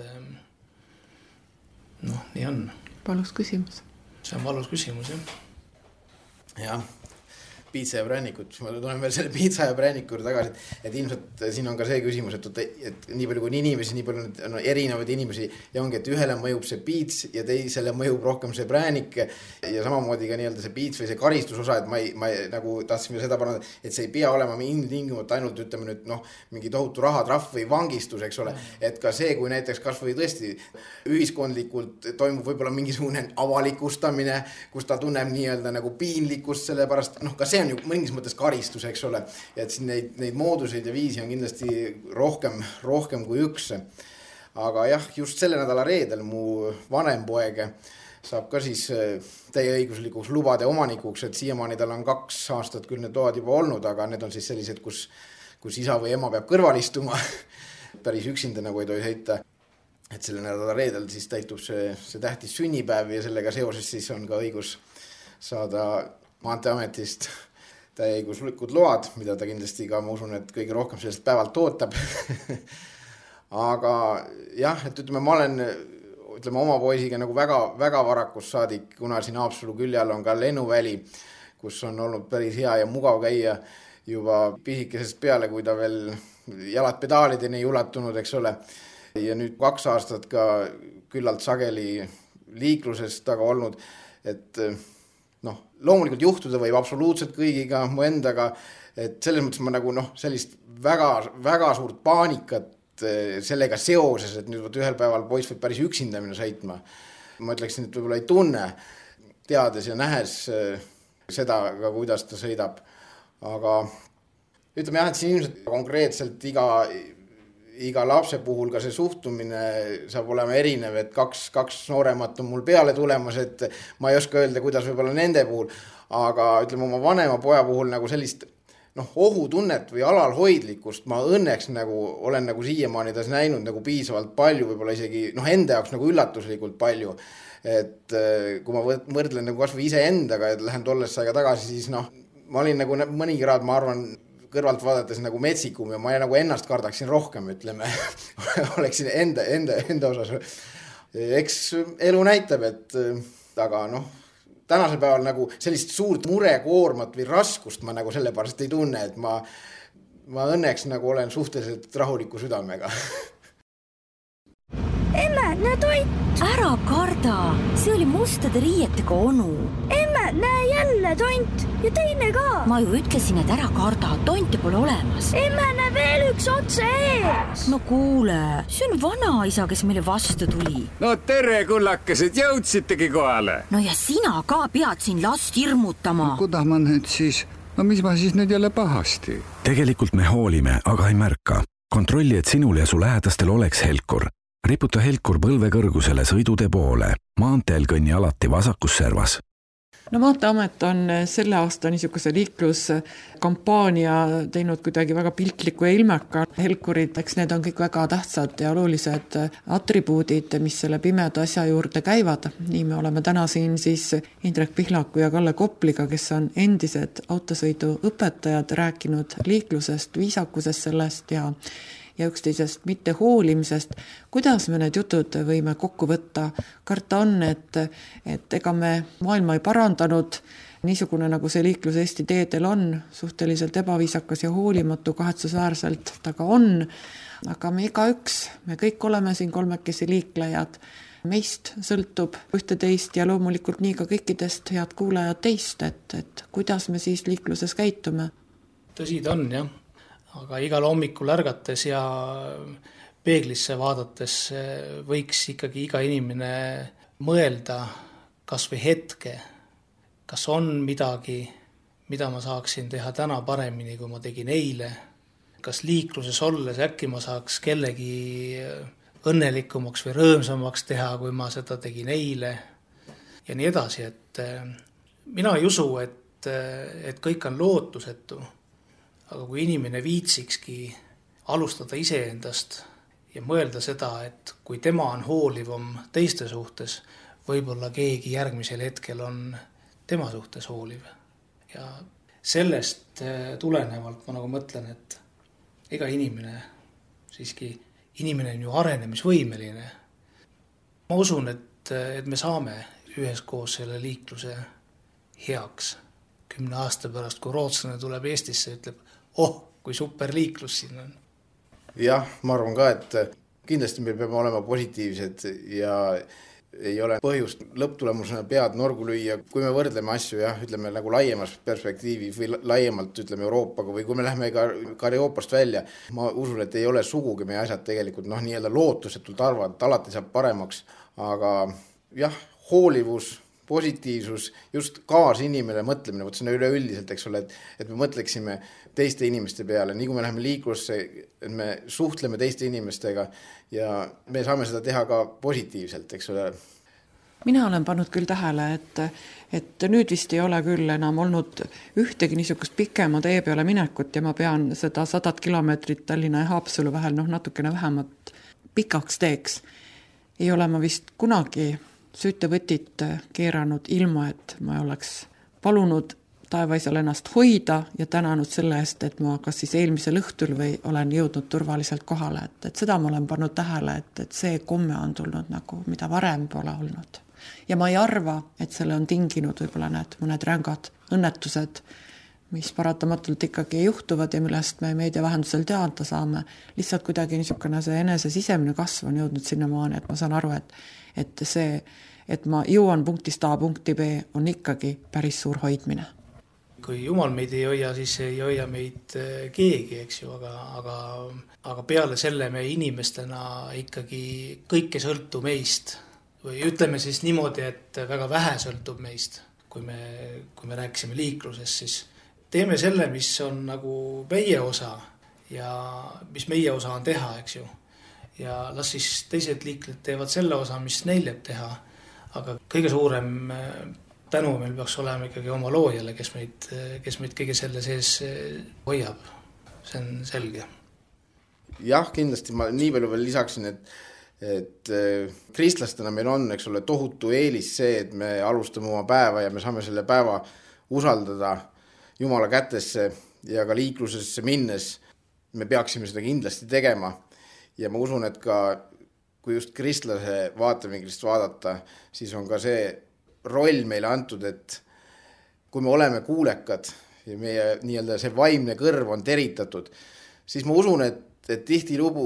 H: noh, nii on.
B: Valus küsimus.
H: See on valus küsimus, jah.
G: Jah, piitsa ja präänikut. Ma tulen veel selle piitsa ja prääniku tagasi, et ilmselt siin on ka see küsimus, et, et nii palju kui inimesi, nii palju on erinevaid inimesi ja ongi, et ühele mõjub see piits ja teisele mõjub rohkem see präänik ja samamoodi ka nii-öelda see piits või see karistusosa, et ma, ei, ma ei, nagu tahtsin seda parandada, et see ei pea olema tingimata ainult, ütleme nüüd, noh, mingi tohutu rahatrahv või vangistus, eks ole, et ka see, kui näiteks kas või tõesti ühiskondlikult toimub võib-olla mingisugune avalikustamine, kus ta tunneb nii-öelda nagu piinlikkust selle pärast, noh, ka see on ju mõningis mõttes karistus, eks ole, et siin neid, neid mooduseid ja viisi on kindlasti rohkem, rohkem kui üks. Aga jah, just selle nädala reedel mu vanem poeg saab ka siis täieõiguslikuks lubade omanikuks, et siiamaani tal on kaks aastat küll need load juba olnud, aga need on siis sellised, kus, kus isa või ema peab kõrval istuma, päris üksinda nagu ei tohi sõita. Et selle nädala reedel siis täitub see, see tähtis sünnipäev ja sellega seoses siis on ka õigus saada Maanteeametist täieõiguslikud load, mida ta kindlasti ka, ma usun, et kõige rohkem sellest päevalt ootab. Aga jah, et ütleme, ma olen ütleme, oma poisiga nagu väga, väga varakus saadik, kuna siin Haapsalu külje all on ka lennuväli, kus on olnud päris hea ja mugav käia juba pisikesest peale, kui ta veel jalad pedaalideni ei ulatunud, eks ole. Ja nüüd kaks aastat ka küllalt sageli liikluses taga olnud, et noh, loomulikult juhtuda võib absoluutselt kõigiga, mu endaga, et selles mõttes ma nagu noh, sellist väga, väga suurt paanikat sellega seoses, et nüüd võt ühel päeval poiss võib päris üksinda minna sõitma. Ma ütleksin, et võib-olla ei tunne, teades ja nähes seda, ka kuidas ta sõidab. Aga ütleme jah, et siin ilmselt konkreetselt iga, iga lapse puhul ka see suhtumine saab olema erinev, et kaks, kaks nooremat on mul peale tulemas, et ma ei oska öelda, kuidas võib-olla nende puhul, aga ütleme oma vanema poja puhul nagu sellist noh, ohutunnet või alalhoidlikkust ma õnneks nagu olen nagu siiamaani tas näinud nagu piisavalt palju, võib-olla isegi noh, enda jaoks nagu üllatuslikult palju, et kui ma võrdlen nagu kas või ise endaga, et lähen tollesse aega tagasi, siis noh, ma olin nagu mõni kraad, ma arvan, kõrvalt vaadates nagu metsikum ja ma nagu ennast kardaksin rohkem, ütleme, oleksin enda, enda, enda osas. Eks elu näitab, et aga noh, tänasel päeval nagu sellist suurt murekoormat või raskust ma nagu selle pärast ei tunne, et ma, ma õnneks nagu olen suhteliselt rahuliku südamega.
C: Emme, näe toit!
D: Ära karda, see oli mustade riietega onu.
C: Emme, näe jälle tont ja teine ka.
D: Ma ju ütlesin, et ära karda, tonti pole olemas.
C: Emme, näe veel üks otse ees.
D: No kuule, see on vanaisa, kes meile vastu tuli.
E: No tere, kullakesed, jõudsitegi kohale.
D: No ja sina ka pead siin last hirmutama.
E: No, kuda ma nüüd siis, no mis ma siis nüüd jälle pahasti?
F: Tegelikult me hoolime, aga ei märka. Kontrolli, et sinul ja su lähedastel oleks Helkur. Riputa Helkur põlve kõrgusele sõidude poole. Maanteel kõnni alati vasakus servas.
B: no Maanteeamet on selle aasta niisuguse liikluskampaania teinud kuidagi väga piltliku ja ilmeka. Helkurid, eks need on kõik väga tähtsad ja olulised atribuudid, mis selle pimeda asja juurde käivad. Nii me oleme täna siin siis Indrek Pihlaku ja Kalle Kopliga, kes on endised autosõidu õpetajad, rääkinud liiklusest, viisakusest sellest ja ja üksteisest mitte hoolimisest. Kuidas me need jutud võime kokku võtta? Karta on, et, et ega me maailma ei parandanud, niisugune nagu see liiklus Eesti teedel on, suhteliselt ebaviisakas ja hoolimatu, kahetsusväärselt taga on, aga me igaüks, me kõik oleme siin kolmekesi liiklejad, meist sõltub ühte teist ja loomulikult nii ka kõikidest head kuulajad teist, et, et kuidas me siis liikluses käitume?
H: Tõsi ta on, jah. Aga igal hommikul ärgates ja peeglisse vaadates võiks ikkagi iga inimene mõelda kas või hetke, kas on midagi, mida ma saaksin teha täna paremini, kui ma tegin eile. Kas liikluses olles äkki ma saaks kellegi õnnelikumaks või rõõmsamaks teha, kui ma seda tegin eile ja nii edasi. Et mina ei usu, et, et kõik on lootusetu. Aga kui inimene viitsikski alustada iseendast ja mõelda seda, et kui tema on hoolivam teiste suhtes, võib-olla keegi järgmisel hetkel on tema suhtes hooliv. Ja sellest tulenevalt ma nagu mõtlen, et ega inimene, siiski inimene on ju arenemisvõimeline. Ma usun, et, et me saame üheskoos selle liikluse heaks. Kümne aasta pärast, kui rootslane tuleb Eestisse, ütleb, oh, kui super liiklus siin on.
G: Jah, ma arvan ka, et kindlasti me peame olema positiivsed ja ei ole põhjust lõpptulemusena pead norgu lüüa. Kui me võrdleme asju, jah, ütleme nagu laiemas perspektiivi või laiemalt ütleme Euroopaga või kui me lähme ka, ka Euroopast välja, ma usun, et ei ole sugugi meie asjad tegelikult noh, nii-öelda lootusetult arvad, et alati saab paremaks, aga jah, hoolivus, positiivsus, just kaasinimene mõtlemine, võt see on üleüldiselt, eks ole, et, et me mõtleksime teiste inimeste peale, nii kui me läheme liiklusse, et me suhtleme teiste inimestega ja me saame seda teha ka positiivselt, eks ole.
B: Mina olen pannud küll tähele, et, et nüüd vist ei ole küll enam olnud ühtegi niisugust pikema tee peale minekut ja ma pean seda sadat kilomeetrit Tallinna ja Haapsalu vahel noh, natukene vähemalt pikaks teeks. Ei ole ma vist kunagi süütevõtit keeranud ilma, et ma oleks palunud taevaisal ennast hoida ja tänanud selle eest, et ma kas siis eelmisel õhtul või olen jõudnud turvaliselt kohale. Et, et seda ma olen pannud tähele, et, et see komme on tulnud nagu, mida varem pole olnud. Ja ma ei arva, et selle on tinginud võib-olla need mõned rängad õnnetused, mis paratamatult ikkagi juhtuvad ja millest me meedia vahendusel teada saame. Lihtsalt kuidagi niisugune see enese sisemine kasv on jõudnud sinnamaani, et ma saan aru, et, et see, et ma jõuan punktist A punkti B on ikkagi päris suur hoidmine.
H: Kui Jumal meid ei hoia, siis ei hoia meid keegi, eks ju, aga, aga, aga peale selle me inimestena ikkagi kõike sõltu meist. Või ütleme siis niimoodi, et väga vähe sõltub meist. Kui me, kui me rääkisime liikluses, siis teeme selle, mis on nagu meie osa ja mis meie osa on teha, eks ju. Ja las siis teised liikled teevad selle osa, mis neil jääb teha. Aga kõige suurem tänu meil peaks olema ikkagi oma loojale, kes meid, kes meid kõige selle sees hoiab. See on selge.
G: Jah, kindlasti ma nii palju veel lisaksin, et, et kristlastena meil on, eks ole, tohutu eelis see, et me alustame oma päeva ja me saame selle päeva usaldada Jumala kätesse ja ka liiklusesse minnes. Me peaksime seda kindlasti tegema ja ma usun, et ka kui just kristlase vaatevinklist vaadata, siis on ka see roll meile antud, et kui me oleme kuulekad ja meie nii-öelda see vaimne kõrv on teritatud, siis ma usun, et, et tihti lubu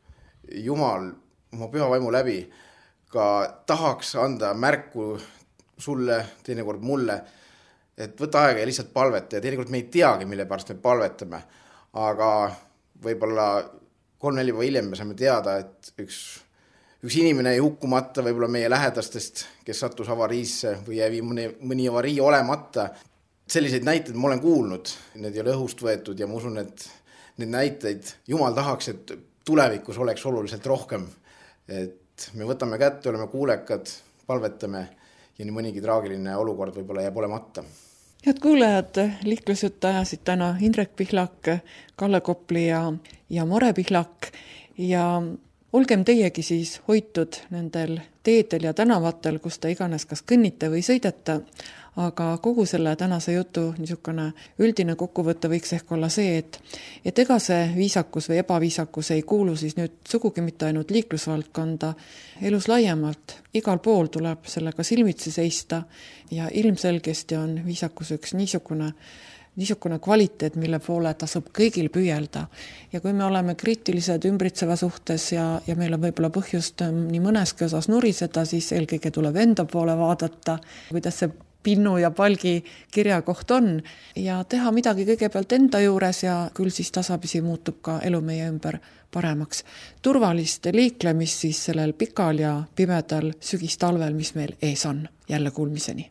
G: Jumal oma püha vaimu läbi ka tahaks anda märku sulle, teinekord mulle, et võta aega ja lihtsalt palveta ja teinekord me ei teagi, mille pärast me palvetame, aga võib-olla kolm-neli päeva hiljem me saame teada, et üks Üks inimene ei hukkumata võib-olla meie lähedastest, kes sattus avariisse või jäi mõni, mõni avarii olemata. Selliseid näiteid ma olen kuulnud, need ei ole õhust võetud ja ma usun, et need näiteid Jumal tahaks, et tulevikus oleks oluliselt rohkem. Et me võtame kätte, oleme kuulekad, palvetame ja nii mõnigi traagiline olukord võib-olla jääb olemata.
B: Head kuulajad, liiklusjutte ajasid täna Indrek Pihlak, Kalle Kopli ja, ja More Pihlak ja olgem teiegi siis hoitud nendel teedel ja tänavatel, kus te iganes kas kõnnite või sõidete, aga kogu selle tänase jutu niisugune üldine kokkuvõte võiks ehk olla see, et, et ega see viisakus või ebaviisakus ei kuulu siis nüüd sugugi mitte ainult liiklusvaldkonda, elus laiemalt. Igal pool tuleb sellega silmitsi seista ja ilmselgesti on viisakus üks niisugune niisugune kvaliteet, mille poole tasub kõigil püüelda. Ja kui me oleme kriitilised ümbritseva suhtes ja, ja meil on võib-olla põhjust nii mõneski osas nuriseda, siis eelkõige tuleb enda poole vaadata, kuidas see pinnu ja palgi kirjakoht on ja teha midagi kõigepealt enda juures ja küll siis tasapisi muutub ka elu meie ümber paremaks. Turvalist liiklemist siis sellel pikal ja pimedal sügistalvel, mis meil ees on. Jälle kuulmiseni.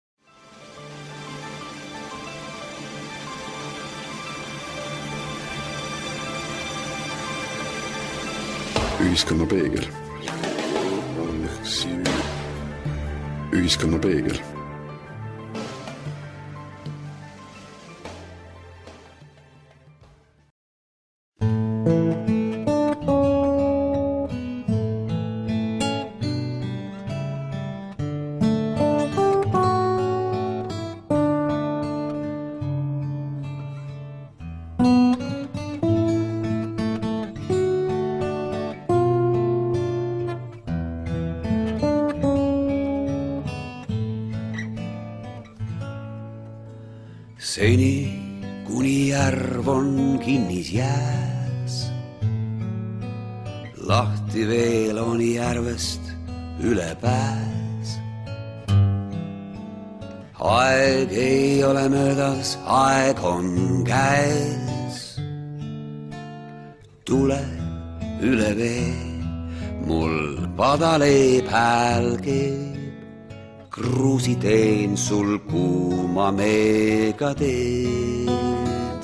A: Ühiskonna peegel. Ühiskonna peegel.
I: Seni kuni järv on kinnis jääs, lahti veel on järvest üle pääs. Aeg ei ole möödas, aeg on käes. Tule üle vee, mul padaleeb hääl keeb. Kruusi teen sul kuuma meega teed.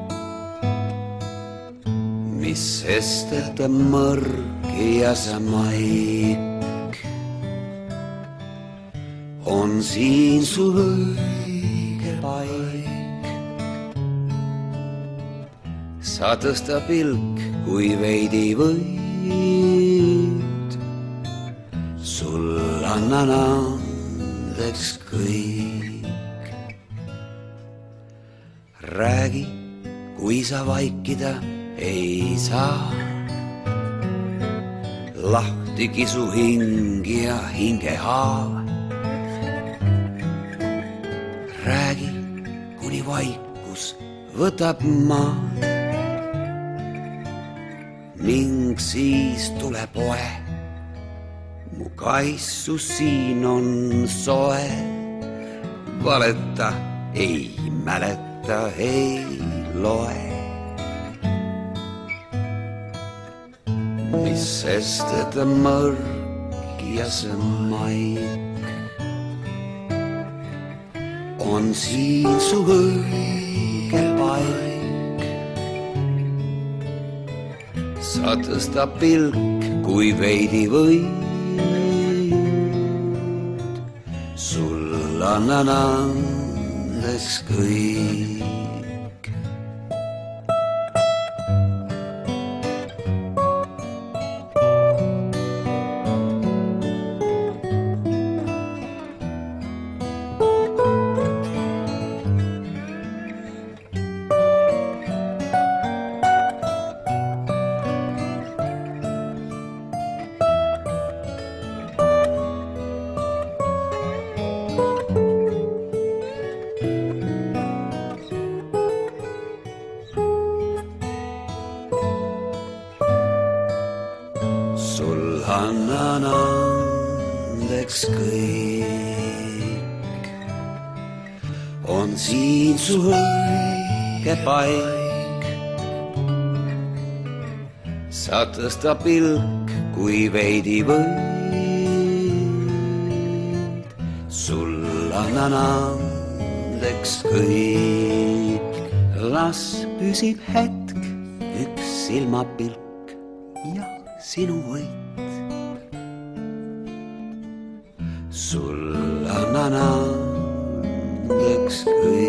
I: Mis sest, et mõrg ja see maik on siin sul õige paik. Sa tõsta pilk, kui veidi võid, sul annan andeks kõik. Räägi, kui sa vaikida ei saa, lahti kisu hing ja hingehaav. Räägi, kuni vaikus võtab maad ning siis tule poe. Mu kaissus siin on soe, valeta ei mäleta, ei loe. Mis sest, et mõrg ja see maik on siin su õige paik. Sa tõsta pilk, kui veidi võid, sul annan andeks kõik. Annan andeks kõik, on siin su õige paik. Sa tõsta pilk, kui veidi võid, sul annan andeks kõik. Las püsib hetk, üks silmapilk ja sinu võit. Sul langana ükskõik.